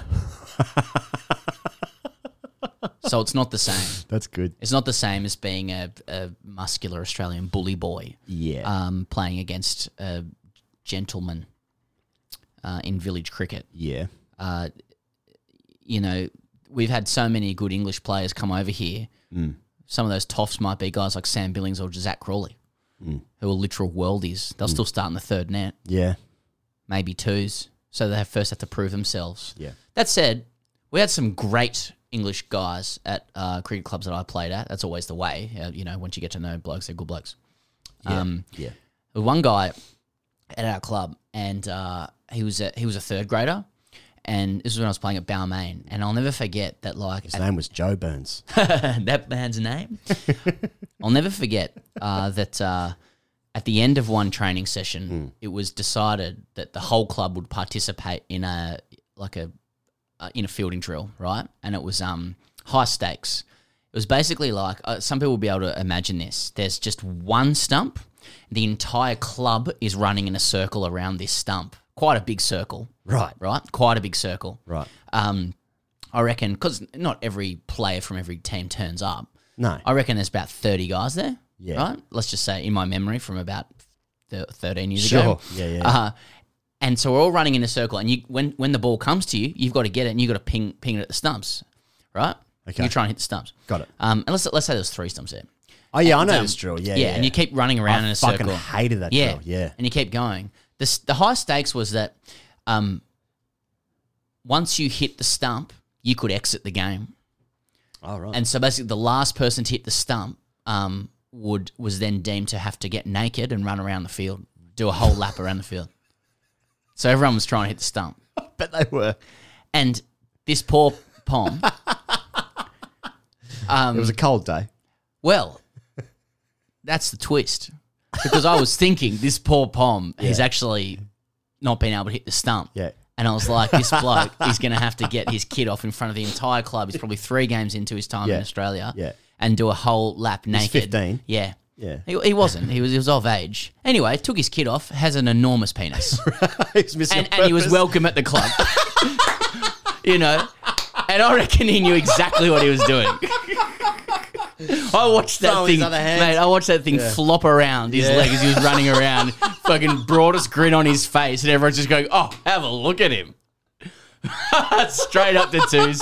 So it's not the same. That's good. It's not the same as being a muscular Australian bully boy. Yeah. Playing against a gentleman in village cricket. Yeah. You know, we've had so many good English players come over here. Some of those toffs might be guys like Sam Billings or Zach Crawley, who are literal worldies. They'll still start in the third net. Yeah. Maybe twos. So they first have to prove themselves. Yeah. That said, we had some great English guys at cricket clubs that I played at. That's always the way. You know, once you get to know blokes, they're good blokes. Yeah. There was one guy at our club, and he was a third grader. And this was when I was playing at Balmain, and I'll never forget that. Like his name was Joe Burns. That man's name. I'll never forget that at the end of one training session, it was decided that the whole club would participate in a fielding drill, right? And it was high stakes. It was basically like some people will be able to imagine this. There's just one stump, The entire club is running in a circle around this stump. Quite a big circle. Right. Quite a big circle. Right. I reckon, because not every player from every team turns up. No. I reckon there's about 30 guys there. Yeah. Right? Let's just say, in my memory, from about 13 years ago. Sure. Yeah. And so we're all running in a circle, and when the ball comes to you, you've got to get it, and you've got to ping it at the stumps, right? Okay. You try and hit the stumps. Got it. And let's say there's 3 stumps there. Oh, yeah, I know this drill. Yeah. And you keep running around in a circle. I fucking hated that drill. Yeah. And you keep going. The high stakes was that once you hit the stump, you could exit the game. Oh, right. And so basically the last person to hit the stump was then deemed to have to get naked and run around the field, do a whole lap around the field. So everyone was trying to hit the stump. I bet they were. And this poor Pom... it was a cold day. Well, that's the twist. Because I was thinking this poor Pom has actually not been able to hit the stump. Yeah. And I was like, this bloke is going to have to get his kid off in front of the entire club. He's probably 3 games into his time in Australia. Yeah. And do a whole lap naked. He's 15. Yeah. Yeah. He wasn't. He was of age. Anyway, took his kid off, has an enormous penis. He's missing and he was welcome at the club. You know? And I reckon he knew exactly what he was doing. I watched that thing, mate. I watched that thing flop around his leg as he was running around. Fucking broadest grin on his face, and everyone's just going, "Oh, have a look at him!" Straight up to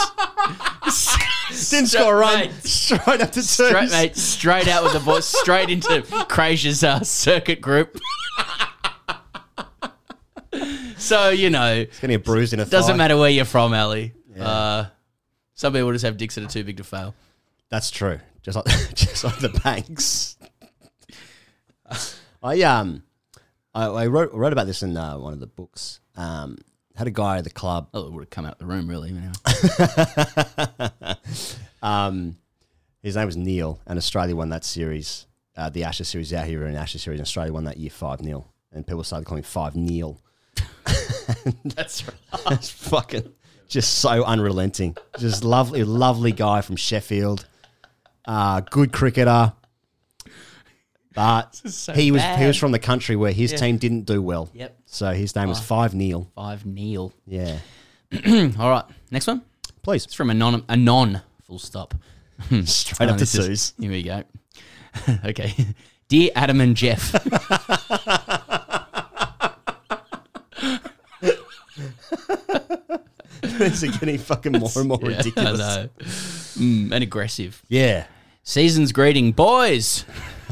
2s. Didn't score a run. Straight up to 2s. Straight out with the boys. Straight into Crazier's circuit group. So you know, it's getting a bruise in a thigh. Doesn't matter where you're from, Ali. Yeah. Some people just have dicks that are too big to fail. That's true. Just like the Banks. I wrote about this in one of the books. Had a guy at the club. Oh, it would have come out the room, really. His name was Neil, and Australia won that series. The Ashes series out here in Ashes series, and Australia won that year 5-0. And people started calling 5-Neil. That's right. That's fucking just so unrelenting. Just lovely guy from Sheffield. Good cricketer. But so he was bad. from the country where his team didn't do well. Yep. So his name was 5-Neil. 5-Neil. Yeah. All right. Next one. Please. It's from Anon. Full stop. Straight up to 2s. Here we go. Okay. Dear Adam and Jeff. These are getting fucking more and more ridiculous. I know. And aggressive. Yeah. Season's greeting, boys.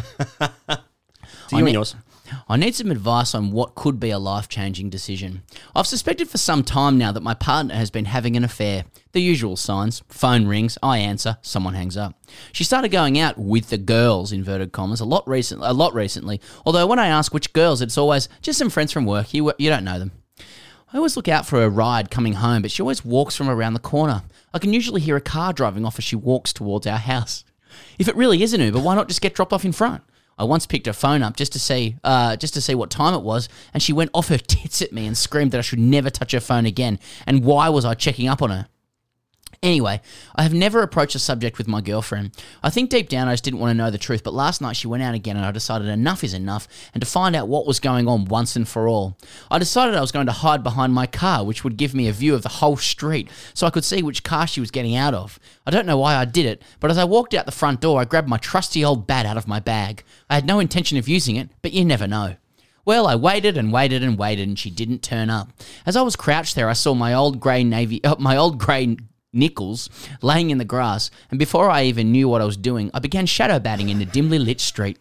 Yours. I need some advice on what could be a life-changing decision. I've suspected for some time now that my partner has been having an affair. The usual signs. Phone rings, I answer, someone hangs up. She started going out with the girls, inverted commas, a lot recently. Although when I ask which girls, it's always just some friends from work. You don't know them. I always look out for a ride coming home, but she always walks from around the corner. I can usually hear a car driving off as she walks towards our house. If it really is an Uber, why not just get dropped off in front? I once picked her phone up just to see what time it was, and she went off her tits at me and screamed that I should never touch her phone again, and why was I checking up on her? Anyway, I have never approached the subject with my girlfriend. I think deep down I just didn't want to know the truth, but last night she went out again and I decided enough is enough and to find out what was going on once and for all. I decided I was going to hide behind my car, which would give me a view of the whole street so I could see which car she was getting out of. I don't know why I did it, but as I walked out the front door, I grabbed my trusty old bat out of my bag. I had no intention of using it, but you never know. Well, I waited and waited and waited and she didn't turn up. As I was crouched there, I saw my old grey Nichols laying in the grass, and before I even knew what I was doing, I began shadow batting in the dimly lit street.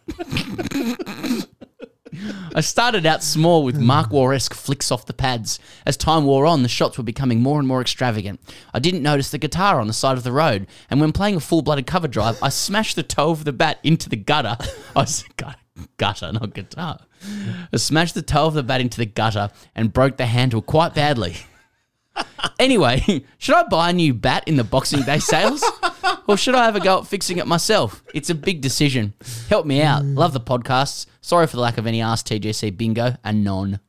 I started out small with Mark Wahr-esque flicks off the pads. As time wore on, the shots were becoming more and more extravagant. I didn't notice the guitar on the side of the road, and when playing a full-blooded cover drive, I smashed the toe of the bat into the gutter. Gutter, not guitar. I smashed the toe of the bat into the gutter and broke the handle quite badly. Anyway, should I buy a new bat in the Boxing Day sales? Or should I have a go at fixing it myself? It's a big decision. Help me out. Love the podcasts. Sorry for the lack of any Ask TGC bingo. Anon.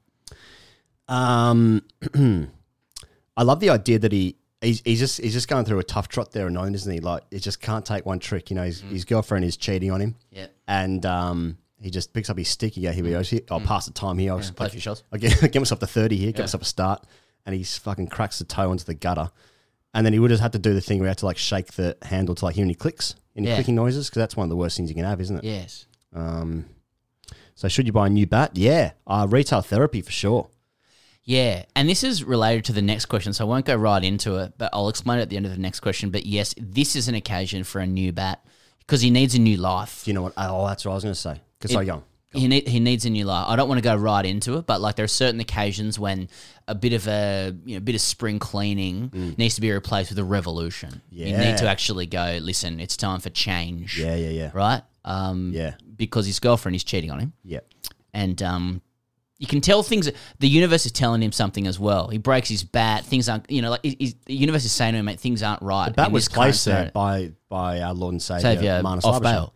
I love the idea that he's just going through a tough trot there, Anon, isn't he? Like, he just can't take one trick. You know, his girlfriend is cheating on him. Yeah. And he just picks up his stick. He goes, here, I'll pass the time here. I'll just play a few shots. I'll get myself to 30 here, get myself a start. And he fucking cracks the toe into the gutter. And then he would have had to do the thing where he had to like shake the handle to like hear any clicks, any clicking noises, because that's one of the worst things you can have, isn't it? Yes. So should you buy a new bat? Yeah. Retail therapy for sure. Yeah, and this is related to the next question, so I won't go right into it, but I'll explain it at the end of the next question. But yes, this is an occasion for a new bat because he needs a new life. Do you know what? Oh, that's what I was going to say. Because so young. He needs a new life. I don't want to go right into it, but like there are certain occasions when a bit of spring cleaning needs to be replaced with a revolution. Yeah. You need to actually go, listen, it's time for change. Yeah. Right? Yeah. Because his girlfriend is cheating on him. Yeah. And you can tell things. The universe is telling him something as well. He breaks his bat. Things aren't, the universe is saying to him, mate, things aren't right. The bat was placed there by our Lord and Savior Marnus off bail.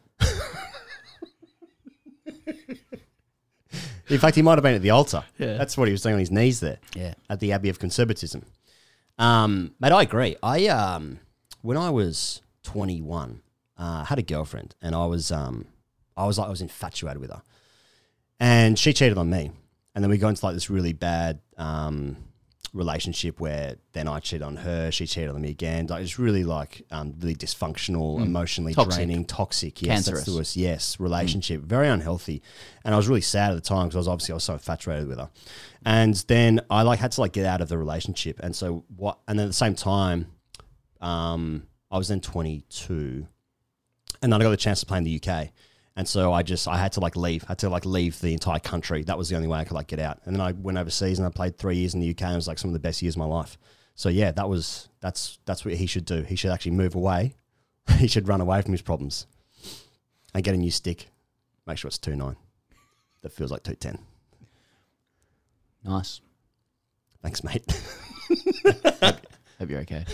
In fact, he might have been at the altar. Yeah. That's what he was doing on his knees there. Yeah. At the Abbey of Conservatism. Mate, I agree. When I was 21, I had a girlfriend, and I was infatuated with her, and she cheated on me, and then we got into like this really bad relationship where then I cheated on her, she cheated on me again. Like it's really really dysfunctional, emotionally draining, toxic. Yes, cancerous. Relationship, very unhealthy. And I was really sad at the time because I was so infatuated with her. And then I had to get out of the relationship. And so and then at the same time, I was then 22, and then I got the chance to play in the UK. And so I had to leave. I had to leave the entire country. That was the only way I could get out. And then I went overseas and I played 3 years in the UK, and it was some of the best years of my life. So yeah, that's what he should do. He should actually move away. He should run away from his problems and get a new stick. Make sure it's 2.9. That feels like 2.10. Nice. Thanks, mate. Hope you're okay.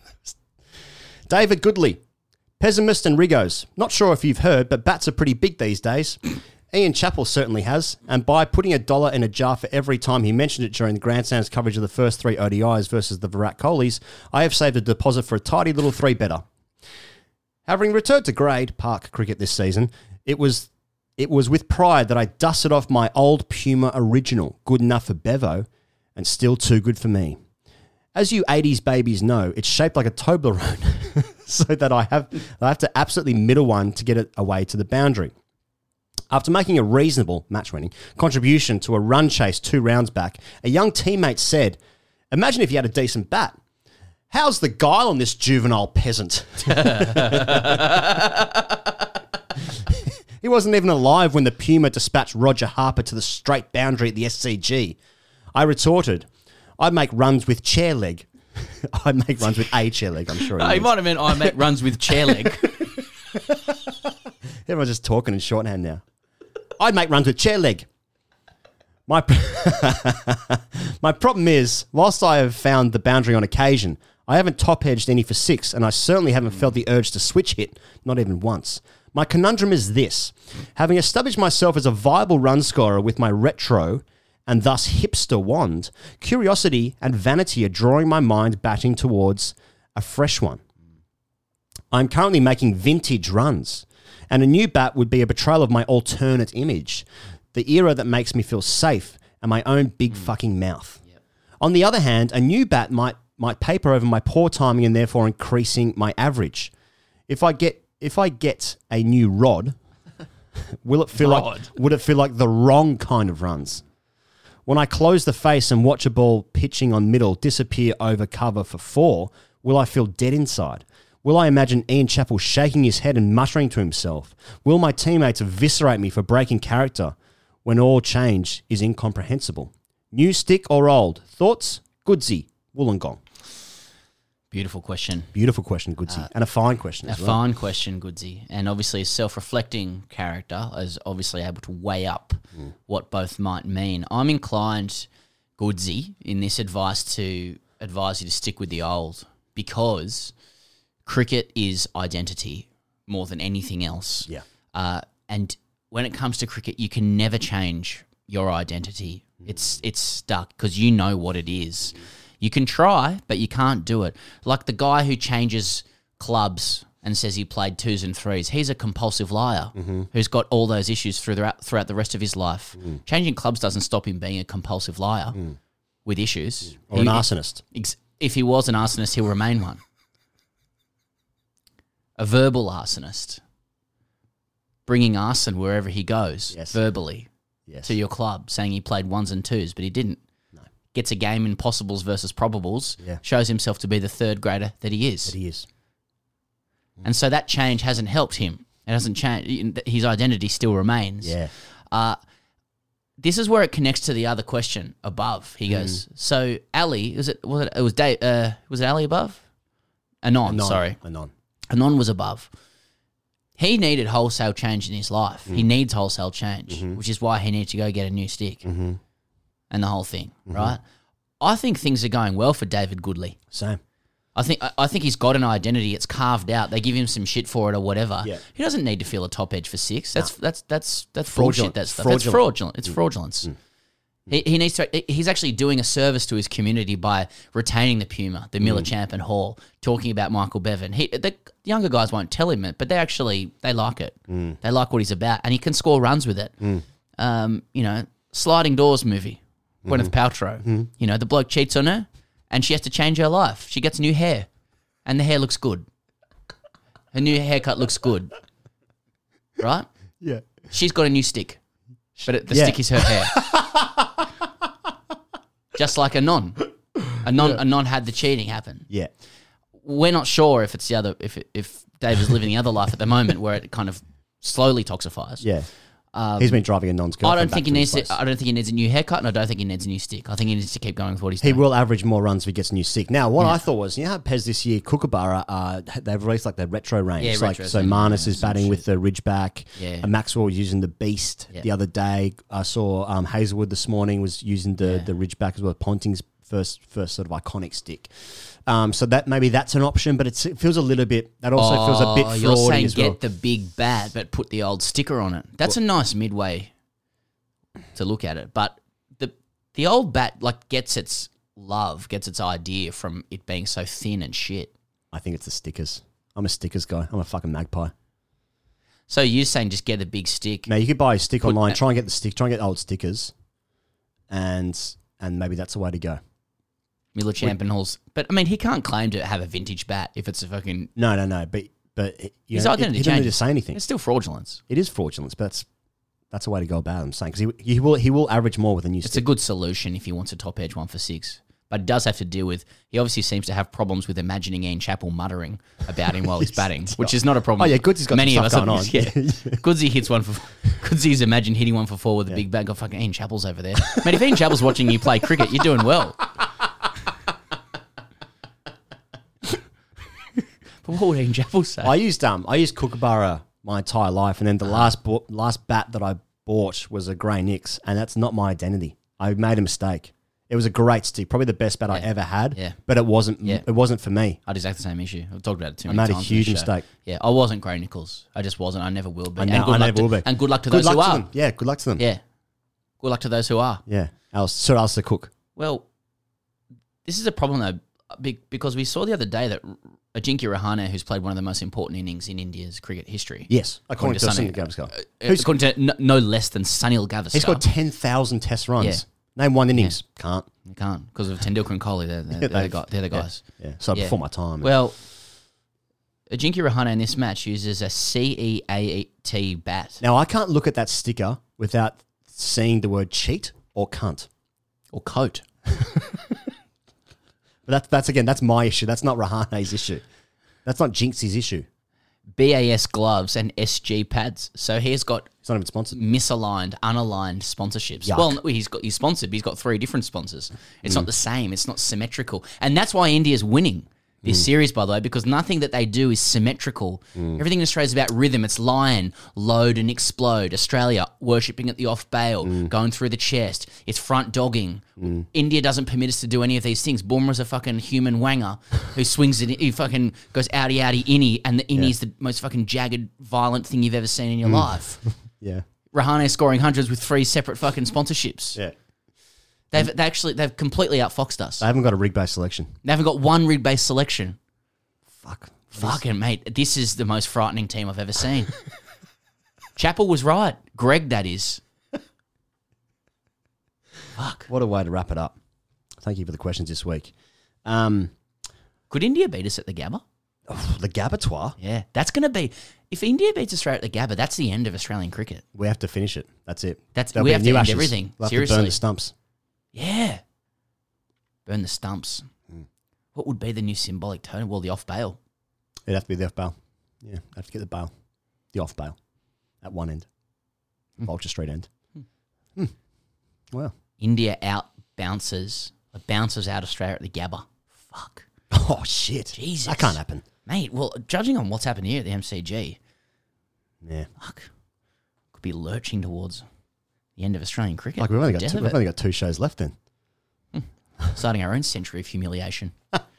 David Goodley. Pessimist and Rigos. Not sure if you've heard, but bats are pretty big these days. Ian Chappell certainly has, and by putting $1 in a jar for every time he mentioned it during the Grandstand's coverage of the first 3 ODIs versus the Virat Kohlis, I have saved a deposit for a tidy little 3-better. Having returned to grade park cricket this season, it was with pride that I dusted off my old Puma original, good enough for Bevo, and still too good for me. As you 80s babies know, it's shaped like a Toblerone, so that I have to absolutely middle one to get it away to the boundary. After making a reasonable, match-winning, contribution to a run chase 2 rounds back, a young teammate said, "Imagine if you had a decent bat. How's the guile on this juvenile peasant?" He wasn't even alive when the Puma dispatched Roger Harper to the straight boundary at the SCG. I retorted, "I'd make runs with chair leg." I'd make runs with a chair leg, I'm sure. He might have meant I make runs with chair leg. Everyone's just talking in shorthand now. I'd make runs with chair leg. My problem is, whilst I have found the boundary on occasion, I haven't top-edged any for 6, and I certainly haven't felt the urge to switch hit, not even once. My conundrum is this. Having established myself as a viable run scorer with my retro and thus hipster wand, curiosity and vanity are drawing my mind batting towards a fresh one. I'm currently making vintage runs, and a new bat would be a betrayal of my alternate image, the era that makes me feel safe and my own big fucking mouth. Yep. On the other hand, a new bat might paper over my poor timing and therefore increasing my average. If I get a new rod, would it feel like the wrong kind of runs? When I close the face and watch a ball pitching on middle disappear over cover for 4, will I feel dead inside? Will I imagine Ian Chappell shaking his head and muttering to himself? Will my teammates eviscerate me for breaking character when all change is incomprehensible? New stick or old? Thoughts? Goodsy, Wollongong. Beautiful question. Beautiful question, Goodsy. And a fine question as well. A fine question, Goodsy. And obviously a self-reflecting character is obviously able to weigh up what both might mean. I'm inclined, Goodsy, in this advice to advise you to stick with the old, because cricket is identity more than anything else. Yeah. And when it comes to cricket, you can never change your identity. It's stuck because you know what it is. You can try, but you can't do it. Like the guy who changes clubs and says he played 2s and 3s. He's a compulsive liar who's got all those issues throughout the rest of his life. Changing clubs doesn't stop him being a compulsive liar with issues. Or an arsonist. If he was an arsonist, he'll remain one. A verbal arsonist. Bringing arson wherever he goes, verbally, to your club, saying he played 1s and 2s, but he didn't. No. Gets a game in possibles versus probables, shows himself to be the third grader that he is. And so that change hasn't helped him. It hasn't changed. His identity still remains. Yeah. This is where it connects to the other question above. He goes, so Ali, was it Ali above? Anon, sorry. Anon was above. He needed wholesale change in his life. He needs wholesale change, which is why he needs to go get a new stick and the whole thing, right? I think things are going well for David Goodley. Same. I think he's got an identity. It's carved out. They give him some shit for it or whatever. Yeah. He doesn't need to feel a top edge for 6. That's bullshit. That stuff. That's fraudulent. It's fraudulence. He needs to. He's actually doing a service to his community by retaining the Puma, the Miller Champ and Hall, talking about Michael Bevan. The younger guys won't tell him it, but they like it. They like what he's about, and he can score runs with it. Sliding Doors movie, Gwyneth Paltrow. The bloke cheats on her, and she has to change her life. She gets new hair, and the hair looks good. Her new haircut looks good, right? Yeah. She's got a new stick, but the stick is her hair. Just like Anon. Anon had the cheating happen. Yeah. We're not sure if it's the other, if Dave is living the other life at the moment where it kind of slowly toxifies. Yeah. He's been driving Anon's girlfriend. I don't think he needs a new haircut, and I don't think he needs a new stick. I think he needs to keep going with what he's doing. doing. Will average more runs if he gets a new stick. Now, what I thought was, how Pez this year, Kookaburra, they've released like their retro range. Yeah, so Marnus is batting with the Ridgeback. Yeah. And Maxwell was using the Beast the other day. I saw Hazelwood this morning was using the Ridgeback as well. Ponting's first sort of iconic stick. So that maybe that's an option, but it feels a little bit. That also feels a bit fraudy you're saying as well. Get the big bat, but put the old sticker on it. That's a nice midway to look at it. But the old bat gets its love, gets its idea from it being so thin and shit. I think it's the stickers. I'm a stickers guy. I'm a fucking magpie. So you're saying just get a big stick? No, you could buy a stick online. Try and get the stick. Try and get old stickers, and maybe that's the way to go. Miller Champ and Halls, but I mean, he can't claim to have a vintage bat if it's a fucking no. But his identity he doesn't need to say anything. It's still fraudulence. It is fraudulence, but that's a way to go about it. I'm saying because he will average more with a new stick. It's a good solution if he wants a top edge 1 for 6, but it does have to deal with. He obviously seems to have problems with imagining Ian Chappell muttering about him while he's batting, which is not a problem. Oh yeah, Goodsy's got many some of stuff us going on. Yeah, Goodsy hits one for. Goodsy's imagined hitting 1 for 4 with a big bag of fucking Ian Chappell's over there. Man, if Ian Chappell's watching you play cricket, you're doing well. But what would Ian Chappell say? I used Kookaburra my entire life, and then the last bat that I bought was a Grey Nix, and that's not my identity. I made a mistake. It was a great stick, probably the best bat I ever had, but it wasn't. It wasn't for me. I had exactly the same issue. I've talked about it too many times. I made a huge mistake. Yeah, I wasn't Grey Nichols. I just wasn't. I never will be. I never will be. And good luck to those who are. Them. Yeah, good luck to them. Yeah, good luck to those who are. Yeah, Sir Alistair Cook. Well, this is a problem though, because we saw the other day that Ajinkya Rahane, who's played one of the most important innings in India's cricket history. Yes, according to Sunil Gavaskar. According to no less than Sunil Gavaskar. He's got 10,000 test runs. Yeah. Name one innings. Yeah. Can't. You can't, because of Tendulkar and Kohli. They're the guys. Yeah. So before my time. Well, Ajinkya Rahane in this match uses a CEAT bat. Now, I can't look at that sticker without seeing the word cheat or cunt. Or coat. But that's my issue. That's not Rahane's issue. That's not Jinksy's issue. BAS gloves and SG pads. So he's got... He's not even sponsored. Misaligned, unaligned sponsorships. Yuck. Well, he's sponsored, but he's got 3 different sponsors. It's not the same. It's not symmetrical. And that's why India's winning this series, by the way, because nothing that they do is symmetrical. Everything in Australia is about rhythm. It's line, load and explode. Australia, worshipping at the off bail, going through the chest. It's front dogging. India doesn't permit us to do any of these things. Bumrah's a fucking human wanger who swings it, he fucking goes outy innie, and the innie is the most fucking jagged, violent thing you've ever seen in your life. Yeah. Rahane scoring hundreds with 3 separate fucking sponsorships. Yeah. They've completely outfoxed us. They haven't got a rig-based selection. They haven't got one rig-based selection. Fuck Fucking mate, this is the most frightening team I've ever seen. Chappell was right. Greg, that is. Fuck. What a way to wrap it up. Thank you for the questions this week. Could India beat us at the Gabba? Oh, the Gabatoir? Yeah, that's going to be... If India beats Australia at the Gabba, that's the end of Australian cricket. We have to finish it. That's it. We have to end everything. We'll have Seriously. to burn the stumps. Yeah. Burn the stumps. What would be the new symbolic totem? Well, the off bail. It'd have to be the off bail. Yeah, I'd have to get the bail. The off bail. At one end. Vulture Street end. Well. India bounces out Australia at the Gabba. Fuck. Oh, shit. Jesus. That can't happen. Mate, well, judging on what's happened here at the MCG, yeah, fuck, could be lurching towards the end of Australian cricket. Like we've only got 2 shows left then. Starting our own century of humiliation.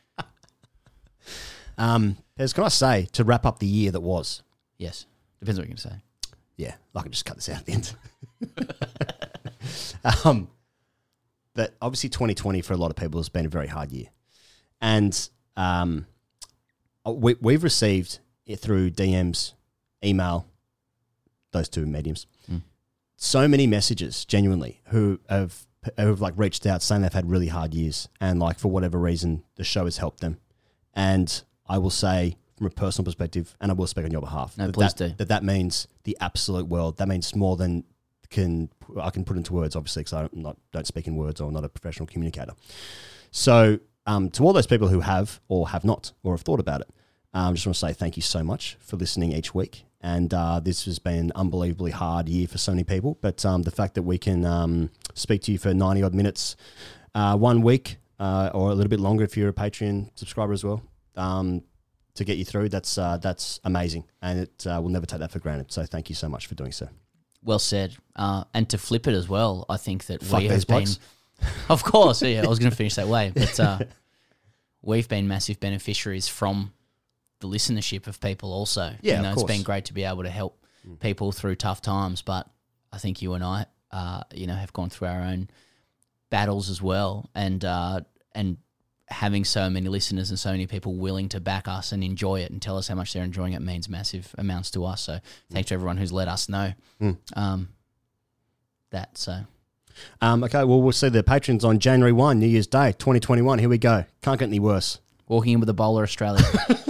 Pez, can I say, to wrap up the year that was? Yes. Depends what you're going to say. Yeah, I can just cut this out at the end. But obviously 2020 for a lot of people has been a very hard year. And we've received it through DMs, email, those two mediums, so many messages, genuinely, who have like reached out saying they've had really hard years and like for whatever reason the show has helped them. And I will say from a personal perspective, and I will speak on your behalf, that means the absolute world. That means more than I can put into words, obviously, because I don't speak in words or I'm not a professional communicator. So to all those people who have or have not or have thought about it, I just want to say thank you so much for listening each week. And this has been an unbelievably hard year for so many people. But the fact that we can speak to you for 90-odd minutes 1 week or a little bit longer if you're a Patreon subscriber as well, to get you through, that's amazing. And we'll never take that for granted. So thank you so much for doing so. Well said. And to flip it as well, I think that Fuck we these have been... blokes. Of course, yeah, I was going to finish that way. But we've been massive beneficiaries from the listenership of people also. Yeah, It's of course. been great to be able to help people through tough times, but I think you and I, have gone through our own battles as well, and having so many listeners and so many people willing to back us and enjoy it and tell us how much they're enjoying it means massive amounts to us. So thanks to everyone who's let us know that. So. Okay, well, we'll see the patrons on January 1, New Year's Day, 2021. Here we go. Can't get any worse. Walking in with a bowler, Australia.